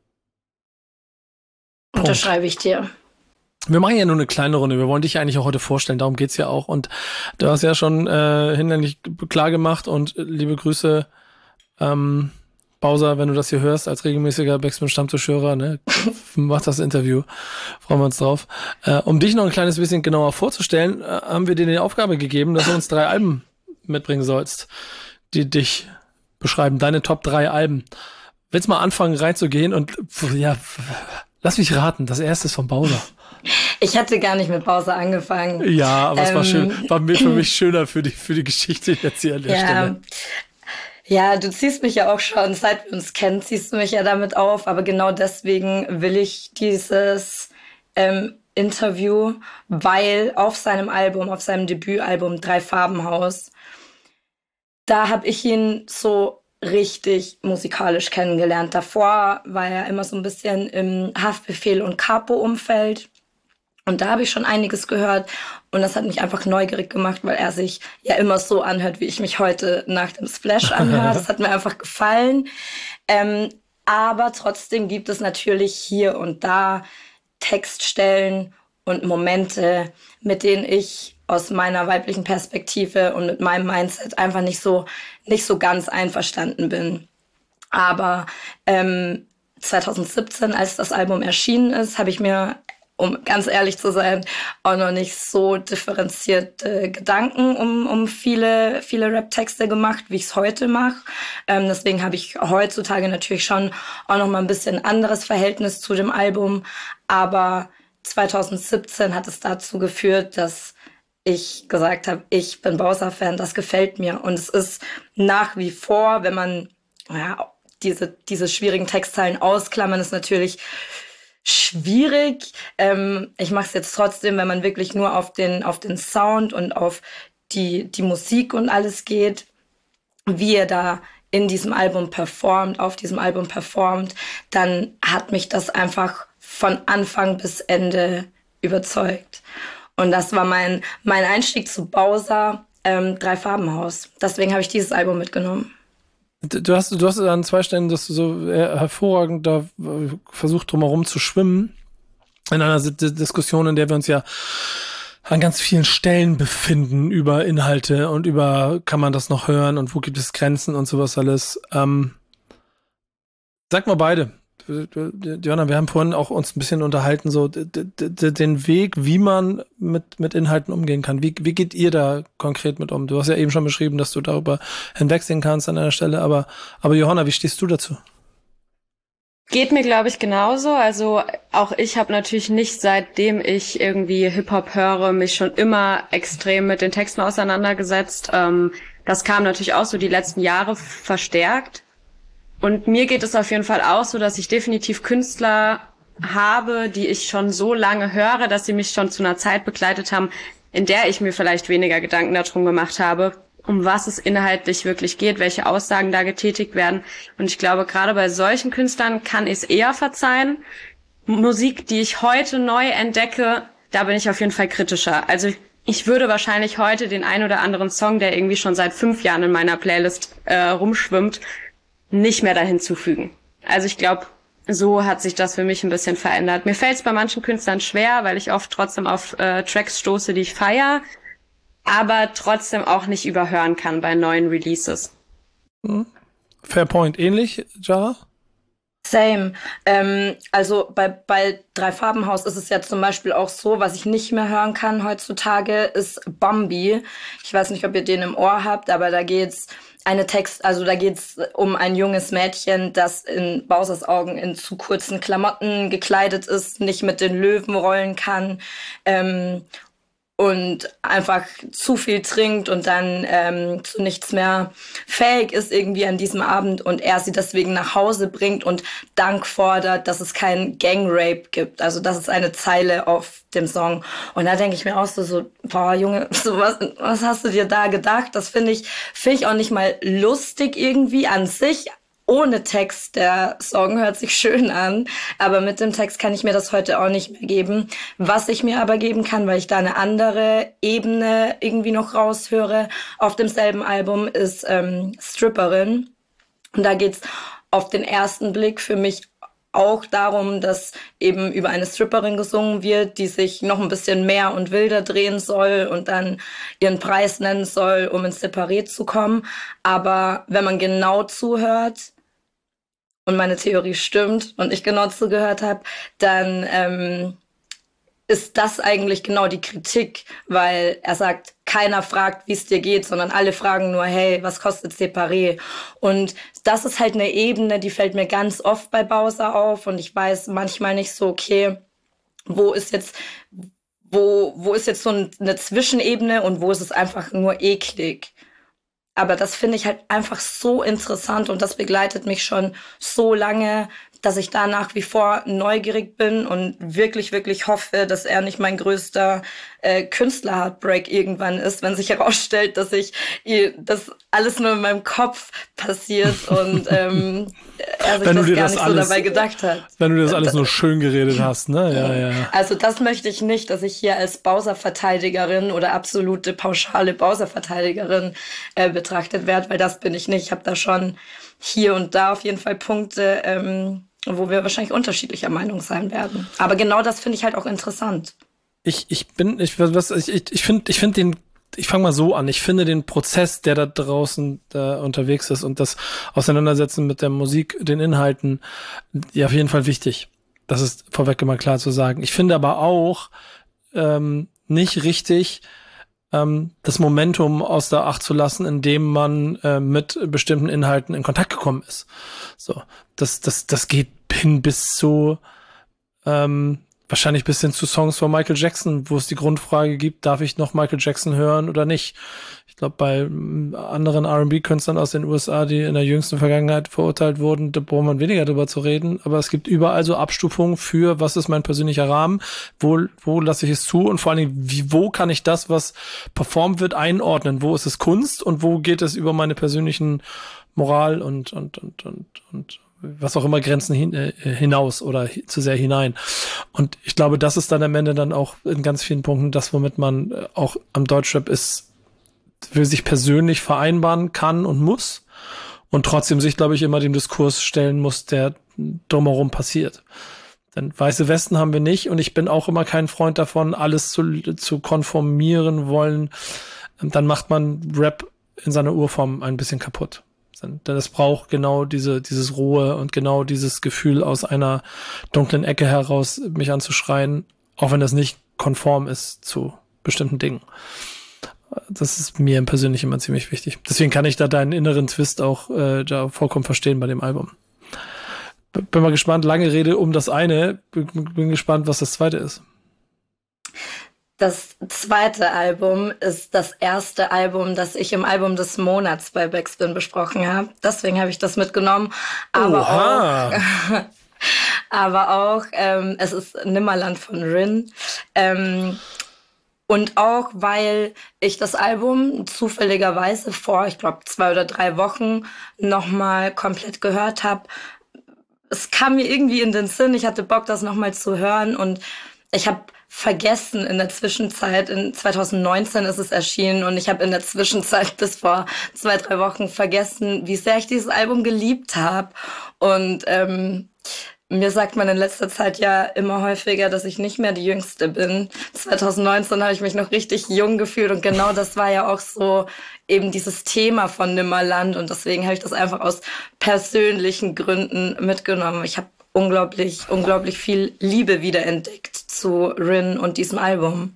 Unterschreibe ich dir. Wir machen ja nur eine kleine Runde. Wir wollen dich ja eigentlich auch heute vorstellen. Darum geht's ja auch. Und du hast ja schon hinlänglich klar gemacht. Und liebe Grüße, Bowser, wenn du das hier hörst, als regelmäßiger Backspin-Stammtischhörer, ne, mach das Interview. Freuen wir uns drauf. Um dich noch ein kleines bisschen genauer vorzustellen, haben wir dir die Aufgabe gegeben, dass du uns 3 Alben mitbringen sollst, die dich beschreiben. Deine Top 3 Alben. Willst mal anfangen reinzugehen und ja, lass mich raten. Das erste ist von Bowser. Ich hatte gar nicht mit Pause angefangen. Ja, aber es war schön. War für mich schöner für die Geschichte jetzt hier an der Stelle. Ja, du ziehst mich ja auch schon, seit wir uns kennen, ziehst du mich ja damit auf. Aber genau deswegen will ich dieses Interview, weil auf seinem Album, auf seinem Debütalbum 3 Farbenhaus, da habe ich ihn so richtig musikalisch kennengelernt. Davor war er immer so ein bisschen im Haftbefehl- und Capo-Umfeld. Und da habe ich schon einiges gehört und das hat mich einfach neugierig gemacht, weil er sich ja immer so anhört, wie ich mich heute nach dem Splash anhöre. Das hat mir einfach gefallen. Aber trotzdem gibt es natürlich hier und da Textstellen und Momente, mit denen ich aus meiner weiblichen Perspektive und mit meinem Mindset einfach nicht so ganz einverstanden bin. Aber 2017, als das Album erschienen ist, habe ich mir, um ganz ehrlich zu sein, auch noch nicht so differenzierte Gedanken um viele Rap-Texte gemacht, wie ich es heute mache. Deswegen habe ich heutzutage natürlich schon auch noch mal ein bisschen anderes Verhältnis zu dem Album. Aber 2017 hat es dazu geführt, dass ich gesagt habe, ich bin Bowser-Fan, das gefällt mir. Und es ist nach wie vor, wenn man diese schwierigen Textzeilen ausklammern, ist natürlich schwierig. Ich mache es jetzt trotzdem, wenn man wirklich nur auf den Sound und auf die Musik und alles geht, wie er da in diesem Album performt, auf diesem Album performt, dann hat mich das einfach von Anfang bis Ende überzeugt. Und das war mein Einstieg zu Bowser, 3 Farbenhaus. Deswegen habe ich dieses Album mitgenommen. Du hast an 2 Stellen, dass du so hervorragend da versucht, drumherum zu schwimmen. In einer Diskussion, in der wir uns ja an ganz vielen Stellen befinden über Inhalte und über, kann man das noch hören und wo gibt es Grenzen und sowas alles. Sag mal beide. Johanna, wir haben vorhin auch uns ein bisschen unterhalten, so den Weg, wie man mit Inhalten umgehen kann. Wie geht ihr da konkret mit um? Du hast ja eben schon beschrieben, dass du darüber hinwegsehen kannst an einer Stelle, aber Johanna, wie stehst du dazu? Geht mir, glaube ich, genauso. Also auch ich habe natürlich nicht, seitdem ich irgendwie Hip-Hop höre, mich schon immer extrem mit den Texten auseinandergesetzt. Das kam natürlich auch so die letzten Jahre verstärkt. Und mir geht es auf jeden Fall auch so, dass ich definitiv Künstler habe, die ich schon so lange höre, dass sie mich schon zu einer Zeit begleitet haben, in der ich mir vielleicht weniger Gedanken darum gemacht habe, um was es inhaltlich wirklich geht, welche Aussagen da getätigt werden. Und ich glaube, gerade bei solchen Künstlern kann ich es eher verzeihen. Musik, die ich heute neu entdecke, da bin ich auf jeden Fall kritischer. Also ich würde wahrscheinlich heute den ein oder anderen Song, der irgendwie schon seit 5 Jahren in meiner Playlist rumschwimmt, nicht mehr dahin zufügen. Also ich glaube, so hat sich das für mich ein bisschen verändert. Mir fällt es bei manchen Künstlern schwer, weil ich oft trotzdem auf Tracks stoße, die ich feiere, aber trotzdem auch nicht überhören kann bei neuen Releases. Fair point. Ähnlich, Jara? Same. Also bei Dreifarbenhaus ist es ja zum Beispiel auch so, was ich nicht mehr hören kann heutzutage, ist Bambi. Ich weiß nicht, ob ihr den im Ohr habt, aber da geht's da geht's um ein junges Mädchen, das in Bowsers Augen in zu kurzen Klamotten gekleidet ist, nicht mit den Löwen rollen kann, und einfach zu viel trinkt und dann zu nichts mehr fähig ist irgendwie an diesem Abend und er sie deswegen nach Hause bringt und Dank fordert, dass es keinen Gangrape gibt. Also das ist eine Zeile auf dem Song. Und da denke ich mir auch so, boah, Junge, was hast du dir da gedacht? Das finde ich auch nicht mal lustig irgendwie an sich. Ohne Text, der Song hört sich schön an, aber mit dem Text kann ich mir das heute auch nicht mehr geben. Was ich mir aber geben kann, weil ich da eine andere Ebene irgendwie noch raushöre auf demselben Album, ist Stripperin. Und da geht's auf den ersten Blick für mich auch darum, dass eben über eine Stripperin gesungen wird, die sich noch ein bisschen mehr und wilder drehen soll und dann ihren Preis nennen soll, um ins Separé zu kommen. Aber wenn man genau zuhört, und meine Theorie stimmt und ich genau zugehört habe, dann ist das eigentlich genau die Kritik, weil er sagt, keiner fragt, wie es dir geht, sondern alle fragen nur, hey, was kostet Separé? Und das ist halt eine Ebene, die fällt mir ganz oft bei Bowser auf und ich weiß manchmal nicht so, okay, wo ist jetzt so eine Zwischenebene und wo ist es einfach nur eklig? Aber das finde ich halt einfach so interessant und das begleitet mich schon so lange, dass ich da nach wie vor neugierig bin und wirklich, wirklich hoffe, dass er nicht mein größter Künstler-Heartbreak irgendwann ist, wenn sich herausstellt, dass das alles nur in meinem Kopf passiert und er sich das gar nicht so dabei gedacht hat. Wenn du das alles nur schön geredet hast, ne? Ja. Also das möchte ich nicht, dass ich hier als Bowser-Verteidigerin oder absolute pauschale Bowser-Verteidigerin betrachtet werde, weil das bin ich nicht. Ich habe da schon hier und da auf jeden Fall Punkte, wo wir wahrscheinlich unterschiedlicher Meinung sein werden. Aber genau das finde ich halt auch interessant. Ich fange mal so an. Ich finde den Prozess, der da draußen unterwegs ist und das Auseinandersetzen mit der Musik, den Inhalten, ja auf jeden Fall wichtig. Das ist vorweg immer klar zu sagen. Ich finde aber auch nicht richtig, das Momentum aus der Acht zu lassen, indem man mit bestimmten Inhalten in Kontakt gekommen ist. So, das geht hin bis zu wahrscheinlich bis hin zu Songs von Michael Jackson, wo es die Grundfrage gibt, darf ich noch Michael Jackson hören oder nicht? Ich glaube, bei anderen R&B-Künstlern aus den USA, die in der jüngsten Vergangenheit verurteilt wurden, da braucht man weniger drüber zu reden. Aber es gibt überall so Abstufungen für, was ist mein persönlicher Rahmen, wo lasse ich es zu und vor allen Dingen, wo kann ich das, was performt wird, einordnen? Wo ist es Kunst und wo geht es über meine persönlichen Moral und was auch immer Grenzen hinaus oder zu sehr hinein. Und ich glaube, das ist dann am Ende dann auch in ganz vielen Punkten das, womit man auch am Deutschrap für sich persönlich vereinbaren kann und muss und trotzdem sich, glaube ich, immer dem Diskurs stellen muss, der drumherum passiert. Denn weiße Westen haben wir nicht und ich bin auch immer kein Freund davon, alles zu konformieren wollen. Dann macht man Rap in seiner Urform ein bisschen kaputt. Denn es braucht genau dieses Rohe und genau dieses Gefühl aus einer dunklen Ecke heraus, mich anzuschreien, auch wenn das nicht konform ist zu bestimmten Dingen. Das ist mir persönlich immer ziemlich wichtig. Deswegen kann ich da deinen inneren Twist auch da vollkommen verstehen bei dem Album. Bin mal gespannt, lange Rede um das eine. Bin gespannt, was das zweite ist. Das zweite Album ist das erste Album, das ich im Album des Monats bei Backspin besprochen habe. Deswegen habe ich das mitgenommen. Aber auch, es ist Nimmerland von Rin. Und auch, weil ich das Album zufälligerweise vor, ich glaube, 2 oder 3 Wochen nochmal komplett gehört habe. Es kam mir irgendwie in den Sinn, ich hatte Bock, das nochmal zu hören und ich habe vergessen in der Zwischenzeit, in 2019 ist es erschienen und ich habe in der Zwischenzeit bis vor 2, 3 Wochen vergessen, wie sehr ich dieses Album geliebt habe. Und Mir sagt man in letzter Zeit ja immer häufiger, dass ich nicht mehr die Jüngste bin. 2019 habe ich mich noch richtig jung gefühlt und genau das war ja auch so eben dieses Thema von Nimmerland und deswegen habe ich das einfach aus persönlichen Gründen mitgenommen. Ich habe unglaublich viel Liebe wiederentdeckt zu Rin und diesem Album.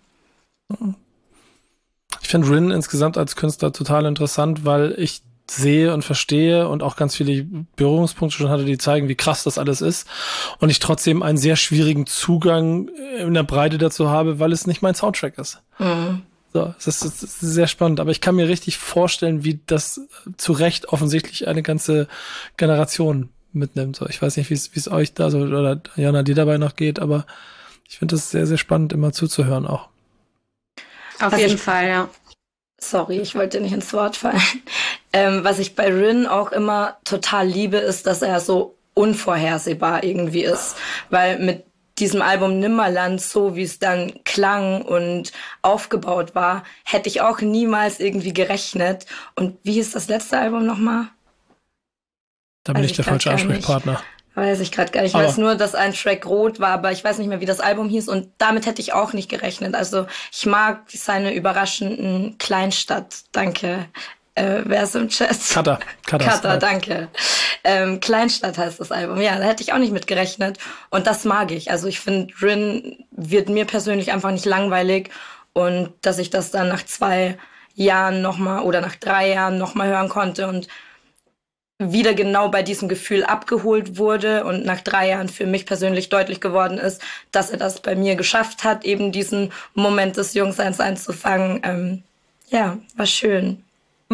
Ich finde Rin insgesamt als Künstler total interessant, weil ich sehe und verstehe und auch ganz viele Berührungspunkte schon hatte, die zeigen, wie krass das alles ist. Und ich trotzdem einen sehr schwierigen Zugang in der Breite dazu habe, weil es nicht mein Soundtrack ist. Mhm. So, das ist sehr spannend. Aber ich kann mir richtig vorstellen, wie das zu Recht offensichtlich eine ganze Generation mitnimmt. So, ich weiß nicht, wie es euch da so oder Jana, dir dabei noch geht, aber ich finde das sehr, sehr spannend, immer zuzuhören auch. Auf jeden Fall, ja. Sorry, ich wollte nicht ins Wort fallen. Was ich bei Rin auch immer total liebe, ist, dass er so unvorhersehbar irgendwie ist. Weil mit diesem Album Nimmerland, so wie es dann klang und aufgebaut war, hätte ich auch niemals irgendwie gerechnet. Und wie hieß das letzte Album nochmal? Da bin ich der falsche Ansprechpartner. Weiß ich gerade gar nicht. Ich weiß nur, dass ein Track rot war, aber ich weiß nicht mehr, wie das Album hieß. Und damit hätte ich auch nicht gerechnet. Also ich mag seine überraschenden Kleinstadt. Danke. Wer ist im Chat? Cutter, danke. Kleinstadt heißt das Album. Ja, da hätte ich auch nicht mit gerechnet. Und das mag ich. Also ich finde, Rin wird mir persönlich einfach nicht langweilig. Und dass ich das dann nach 2 Jahren nochmal oder nach 3 Jahren nochmal hören konnte und wieder genau bei diesem Gefühl abgeholt wurde und nach 3 Jahren für mich persönlich deutlich geworden ist, dass er das bei mir geschafft hat, eben diesen Moment des Jungseins einzufangen. Ja, war schön.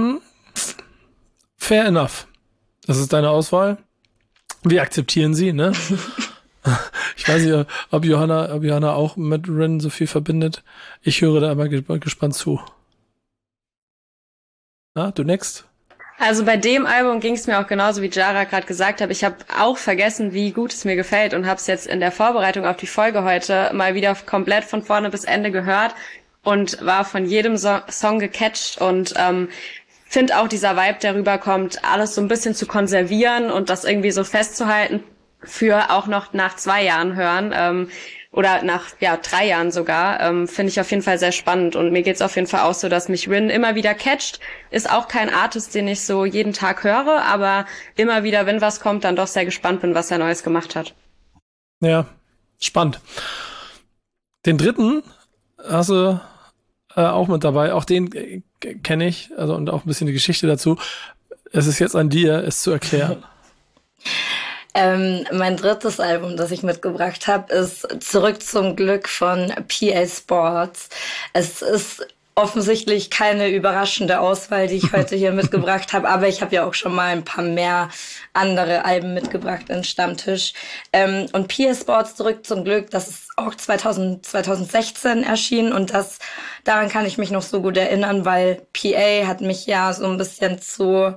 Fair enough. Das ist deine Auswahl. Wir akzeptieren sie, ne? Ich weiß nicht, ob Johanna auch mit Rin so viel verbindet. Ich höre da immer gespannt zu. Na, du next? Also bei dem Album ging es mir auch genauso, wie Jara gerade gesagt hat. Ich habe auch vergessen, wie gut es mir gefällt und habe es jetzt in der Vorbereitung auf die Folge heute mal wieder komplett von vorne bis Ende gehört und war von jedem Song gecatcht und finde auch dieser Vibe, der rüberkommt, alles so ein bisschen zu konservieren und das irgendwie so festzuhalten für auch noch nach 2 Jahren hören. Oder nach 3 Jahren sogar, finde ich auf jeden Fall sehr spannend. Und mir geht's auf jeden Fall auch so, dass mich Rin immer wieder catcht. Ist auch kein Artist, den ich so jeden Tag höre, aber immer wieder, wenn was kommt, dann doch sehr gespannt bin, was er Neues gemacht hat. Ja, spannend. Den dritten hast du auch mit dabei. Auch den kenne ich, also und auch ein bisschen die Geschichte dazu. Es ist jetzt an dir, es zu erklären. Mein drittes Album, das ich mitgebracht habe, ist Zurück zum Glück von PA Sports. Es ist offensichtlich keine überraschende Auswahl, die ich heute hier mitgebracht habe, aber ich habe ja auch schon mal ein paar mehr andere Alben mitgebracht in Stammtisch. Und PA Sports Zurück zum Glück, das ist auch 2016 erschienen und daran kann ich mich noch so gut erinnern, weil PA hat mich ja so ein bisschen zu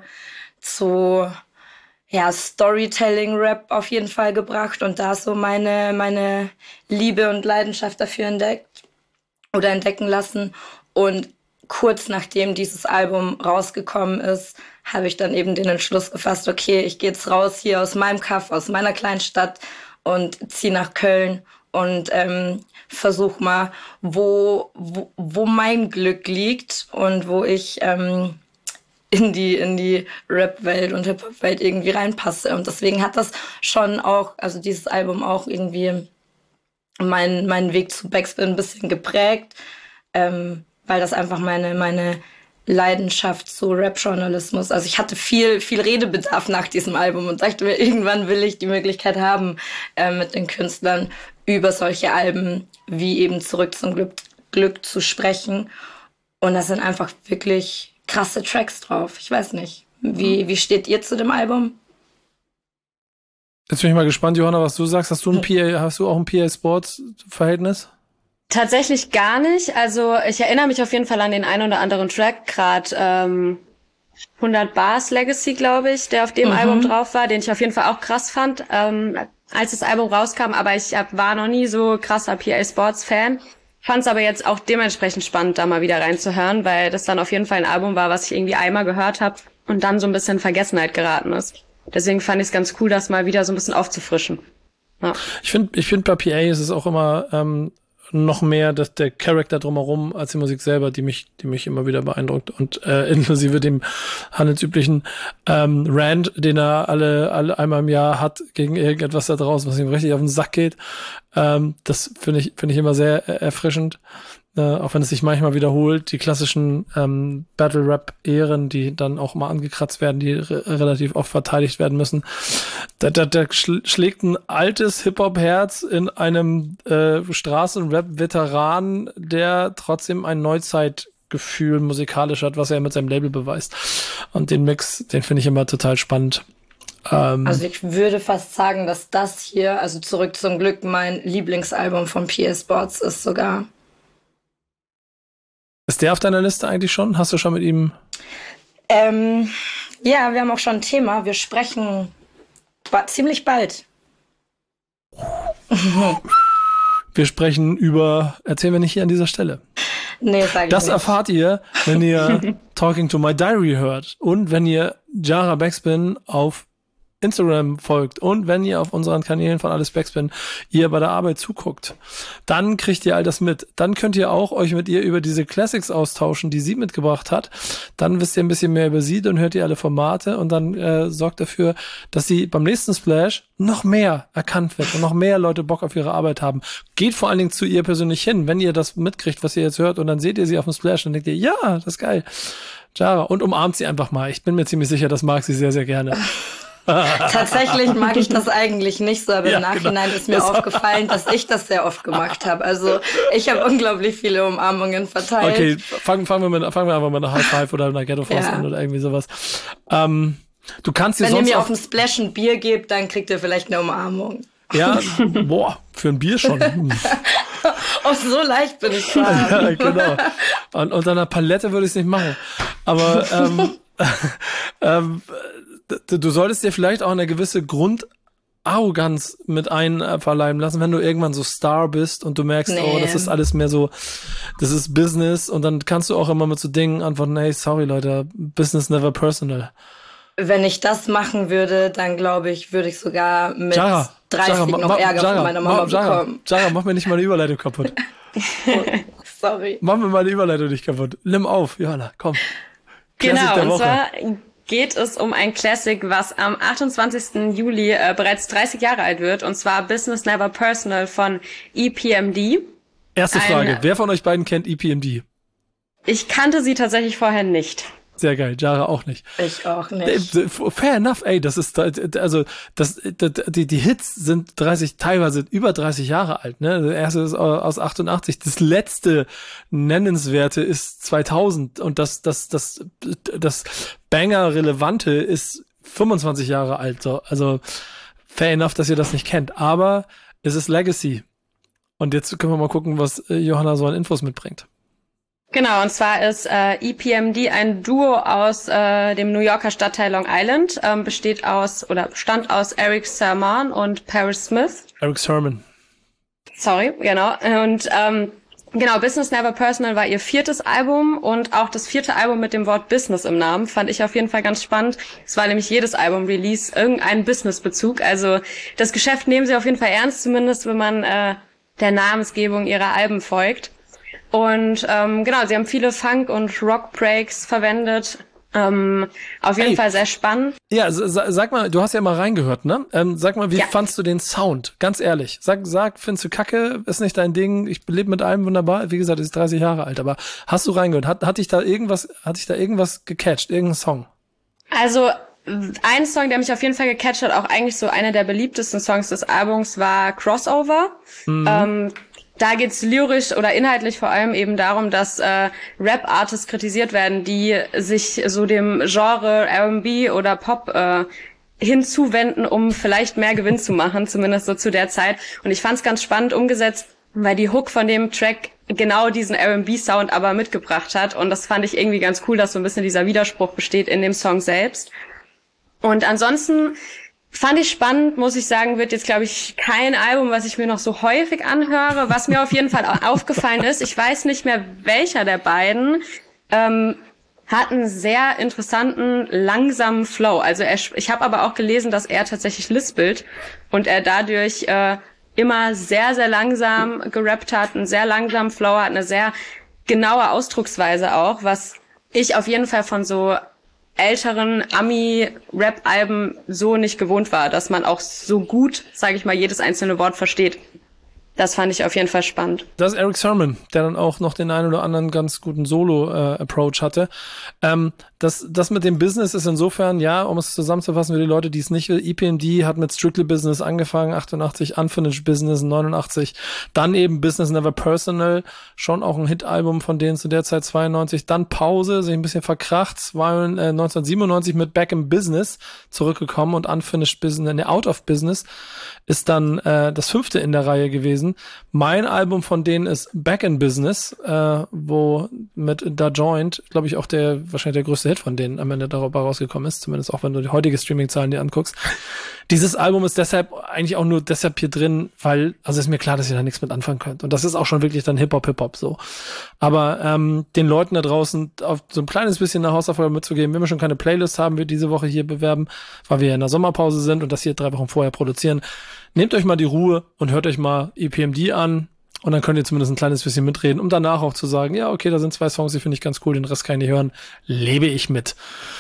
Storytelling-Rap auf jeden Fall gebracht und da so meine Liebe und Leidenschaft dafür entdecken lassen. Und kurz nachdem dieses Album rausgekommen ist, habe ich dann eben den Entschluss gefasst, okay, ich gehe jetzt raus hier aus meinem Kaff, aus meiner kleinen Stadt und ziehe nach Köln und versuch mal, wo mein Glück liegt und wo ich in die Rap-Welt und Hip-Hop-Welt irgendwie reinpasse. Und deswegen hat das schon auch, also dieses Album auch irgendwie meinen Weg zu Backspin ein bisschen geprägt, weil das einfach meine Leidenschaft zu Rap-Journalismus, also ich hatte viel Redebedarf nach diesem Album und dachte mir, irgendwann will ich die Möglichkeit haben, mit den Künstlern über solche Alben wie eben Zurück zum Glück zu sprechen. Und das sind einfach wirklich krasse Tracks drauf. Ich weiß nicht. Wie steht ihr zu dem Album? Jetzt bin ich mal gespannt, Johanna, was du sagst. Hast du auch ein PA Sports Verhältnis? Tatsächlich gar nicht. Also ich erinnere mich auf jeden Fall an den einen oder anderen Track, gerade 100 Bars Legacy, glaube ich, der auf dem Album drauf war, den ich auf jeden Fall auch krass fand, als das Album rauskam. Aber ich war noch nie so krasser PA Sports Fan. Fand es aber jetzt auch dementsprechend spannend, da mal wieder reinzuhören, weil das dann auf jeden Fall ein Album war, was ich irgendwie einmal gehört habe und dann so ein bisschen in Vergessenheit geraten ist. Deswegen fand ich es ganz cool, das mal wieder so ein bisschen aufzufrischen. Ja. Ich finde bei PA ist es auch immer noch mehr der Charakter drumherum als die Musik selber, die mich immer wieder beeindruckt. Und inklusive dem handelsüblichen Rant, den er alle einmal im Jahr hat gegen irgendetwas da draußen, was ihm richtig auf den Sack geht. Das finde ich immer sehr erfrischend. Auch wenn es sich manchmal wiederholt, die klassischen Battle-Rap-Ehren, die dann auch mal angekratzt werden, die relativ oft verteidigt werden müssen. Da schlägt ein altes Hip-Hop-Herz in einem Straßen-Rap-Veteran, der trotzdem ein Neuzeitgefühl musikalisch hat, was er mit seinem Label beweist. Und den Mix, den finde ich immer total spannend. Also ich würde fast sagen, dass das hier, also Zurück zum Glück, mein Lieblingsalbum von PA Sports ist sogar. Ist der auf deiner Liste eigentlich schon? Hast du schon mit ihm? Ja, wir haben auch schon ein Thema. Wir sprechen ziemlich bald. Wir sprechen über, erzählen wir nicht hier an dieser Stelle. Nee, sag ich das nicht. Erfahrt ihr, wenn ihr Talking to My Diary hört und wenn ihr Jara Backspin auf Instagram folgt und wenn ihr auf unseren Kanälen von Alles Backspin ihr bei der Arbeit zuguckt, dann kriegt ihr all das mit. Dann könnt ihr auch euch mit ihr über diese Classics austauschen, die sie mitgebracht hat. Dann wisst ihr ein bisschen mehr über sie, dann hört ihr alle Formate und dann sorgt dafür, dass sie beim nächsten Splash noch mehr erkannt wird und noch mehr Leute Bock auf ihre Arbeit haben. Geht vor allen Dingen zu ihr persönlich hin, wenn ihr das mitkriegt, was ihr jetzt hört und dann seht ihr sie auf dem Splash und denkt ihr, ja, das ist geil. Jara, und umarmt sie einfach mal. Ich bin mir ziemlich sicher, das mag sie sehr, sehr gerne. Tatsächlich mag ich das eigentlich nicht so, aber im Nachhinein ist mir aufgefallen, dass ich das sehr oft gemacht habe. Also ich habe unglaublich viele Umarmungen verteilt. Okay, fangen wir einfach mit einer High Five oder einer Ghetto Faust an oder irgendwie sowas. Du kannst dir Wenn sonst ihr mir auf dem Splash ein Bier gebt, dann kriegt ihr vielleicht eine Umarmung. Ja, boah, für ein Bier schon. Oh, so leicht bin ich gerade. Ja, genau. Und unter einer Palette würde ich es nicht machen. Aber du solltest dir vielleicht auch eine gewisse Grundarroganz mit einverleiben lassen, wenn du irgendwann so Star bist und du merkst, oh, das ist alles mehr so, das ist Business und dann kannst du auch immer mit so Dingen antworten, hey, sorry Leute, Business never personal. Wenn ich das machen würde, dann glaube ich, würde ich sogar mit 30 noch Ärger von meiner Mama bekommen. Jara, mach mir nicht meine Überleitung kaputt. Sorry. Mach mir meine Überleitung nicht kaputt. Nimm auf, Johanna, komm. Genau, und zwar geht es um ein Classic, was am 28. Juli bereits 30 Jahre alt wird, und zwar Business Never Personal von EPMD. Erste Frage, wer von euch beiden kennt EPMD? Ich kannte sie tatsächlich vorher nicht. Sehr geil, Jara auch nicht. Ich auch nicht. Fair enough, ey, das ist, also, die Hits sind teilweise über 30 Jahre alt, ne? Der erste ist aus 88, das letzte Nennenswerte ist 2000 und das Banger-Relevante ist 25 Jahre alt, so. Also, fair enough, dass ihr das nicht kennt, aber es ist Legacy. Und jetzt können wir mal gucken, was Johanna so an Infos mitbringt. Genau, und zwar ist EPMD ein Duo aus dem New Yorker Stadtteil Long Island, bestand aus Eric Sermon und Paris Smith. Eric Sermon. Sorry, genau. Und Business Never Personal war ihr 4. Album und auch das 4. Album mit dem Wort Business im Namen fand ich auf jeden Fall ganz spannend. Es war nämlich jedes Album-Release irgendein Business-Bezug. Also das Geschäft nehmen sie auf jeden Fall ernst, zumindest wenn man der Namensgebung ihrer Alben folgt. Und sie haben viele Funk- und Rock-Breaks verwendet. Auf jeden Fall sehr spannend. Ja, sag mal, du hast ja mal reingehört, ne? Sag mal, wie fandst du den Sound? Ganz ehrlich. Sag, findest du kacke? Ist nicht dein Ding? Ich lebe mit allem wunderbar. Wie gesagt, ist 30 Jahre alt, aber hast du reingehört? Hat dich da irgendwas gecatcht? Irgendein Song? Also, ein Song, der mich auf jeden Fall gecatcht hat, auch eigentlich so einer der beliebtesten Songs des Albums, war Crossover. Mhm. Da geht's lyrisch oder inhaltlich vor allem eben darum, dass Rap-Artists kritisiert werden, die sich so dem Genre R&B oder Pop hinzuwenden, um vielleicht mehr Gewinn zu machen, zumindest so zu der Zeit. Und ich fand's ganz spannend umgesetzt, weil die Hook von dem Track genau diesen R&B-Sound aber mitgebracht hat. Und das fand ich irgendwie ganz cool, dass so ein bisschen dieser Widerspruch besteht in dem Song selbst. Und ansonsten fand ich spannend, muss ich sagen, wird jetzt, glaube ich, kein Album, was ich mir noch so häufig anhöre. Was mir auf jeden Fall aufgefallen ist, ich weiß nicht mehr, welcher der beiden hat einen sehr interessanten, langsamen Flow. Also ich habe aber auch gelesen, dass er tatsächlich lispelt und er dadurch immer sehr, sehr langsam gerappt hat, einen sehr langsamen Flow hat, eine sehr genaue Ausdrucksweise auch, was ich auf jeden Fall von so älteren Ami-Rap-Alben so nicht gewohnt war, dass man auch so gut, sage ich mal, jedes einzelne Wort versteht. Das fand ich auf jeden Fall spannend. Das ist Erick Sermon, der dann auch noch den einen oder anderen ganz guten Solo-Approach hatte. Das mit dem Business ist insofern, ja, um es zusammenzufassen für die Leute, die es nicht will, EPMD hat mit Strictly Business angefangen, 88, Unfinished Business 89, dann eben Business Never Personal, schon auch ein Hit-Album von denen zu der Zeit 92, dann Pause, sich ein bisschen verkracht, 1997 mit Back in Business zurückgekommen und Unfinished Business, Out of Business ist dann das 5. in der Reihe gewesen. Mein Album von denen ist Back in Business, wo mit Da Joint, glaube ich, auch wahrscheinlich der größte Hit von denen am Ende darüber rausgekommen ist, zumindest auch wenn du die heutige Streaming-Zahlen dir anguckst. Dieses Album ist deshalb eigentlich auch nur deshalb hier drin, weil, also ist mir klar, dass ihr da nichts mit anfangen könnt. Und das ist auch schon wirklich dann Hip-Hop so. Aber den Leuten da draußen auf so ein kleines bisschen eine Hausaufgabe mitzugeben, wenn wir schon keine Playlist haben, wir diese Woche hier bewerben, weil wir ja in der Sommerpause sind und das hier 3 Wochen vorher produzieren. Nehmt euch mal die Ruhe und hört euch mal EPMD an und dann könnt ihr zumindest ein kleines bisschen mitreden, um danach auch zu sagen, ja, okay, da sind 2 Songs, die finde ich ganz cool, den Rest kann ich nicht hören, lebe ich mit.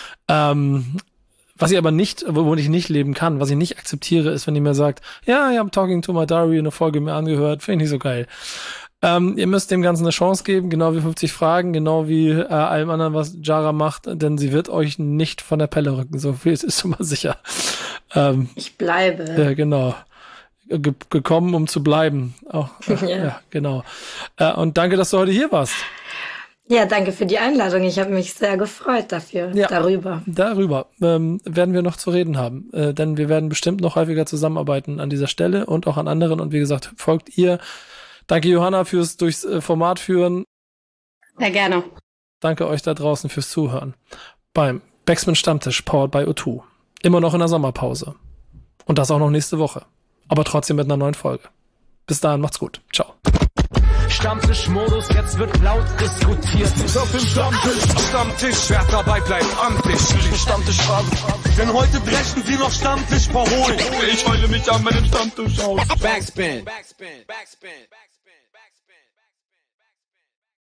Was ich aber nicht, wo ich nicht leben kann, was ich nicht akzeptiere, ist, wenn ihr mir sagt, ja, ich habe Talking to My Diary eine Folge mir angehört, finde ich nicht so geil. Ihr müsst dem Ganzen eine Chance geben, genau wie 50 Fragen, genau wie allem anderen, was Jara macht, denn sie wird euch nicht von der Pelle rücken, so viel ist schon mal sicher. Ich bleibe. Ja, genau. Gekommen, um zu bleiben. Auch, ja, genau. Und danke, dass du heute hier warst. Ja, danke für die Einladung. Ich habe mich sehr gefreut darüber. Darüber werden wir noch zu reden haben, denn wir werden bestimmt noch häufiger zusammenarbeiten an dieser Stelle und auch an anderen. Und wie gesagt, folgt ihr. Danke, Johanna, fürs durchs Format führen. Sehr gerne. Danke euch da draußen fürs Zuhören. Beim Backspin Stammtisch, powered by O2. Immer noch in der Sommerpause. Und das auch noch nächste Woche. Aber trotzdem mit einer neuen Folge. Bis dahin, macht's gut. Ciao. Stammtischmodus, jetzt wird laut diskutiert. Auf dem Stammtisch, wer dabei bleibt, amtlich. Stammtischphase, denn heute brechen sie noch Stammtisch verholen. Ich heule mich an meinem Stammtisch aus. Backspin.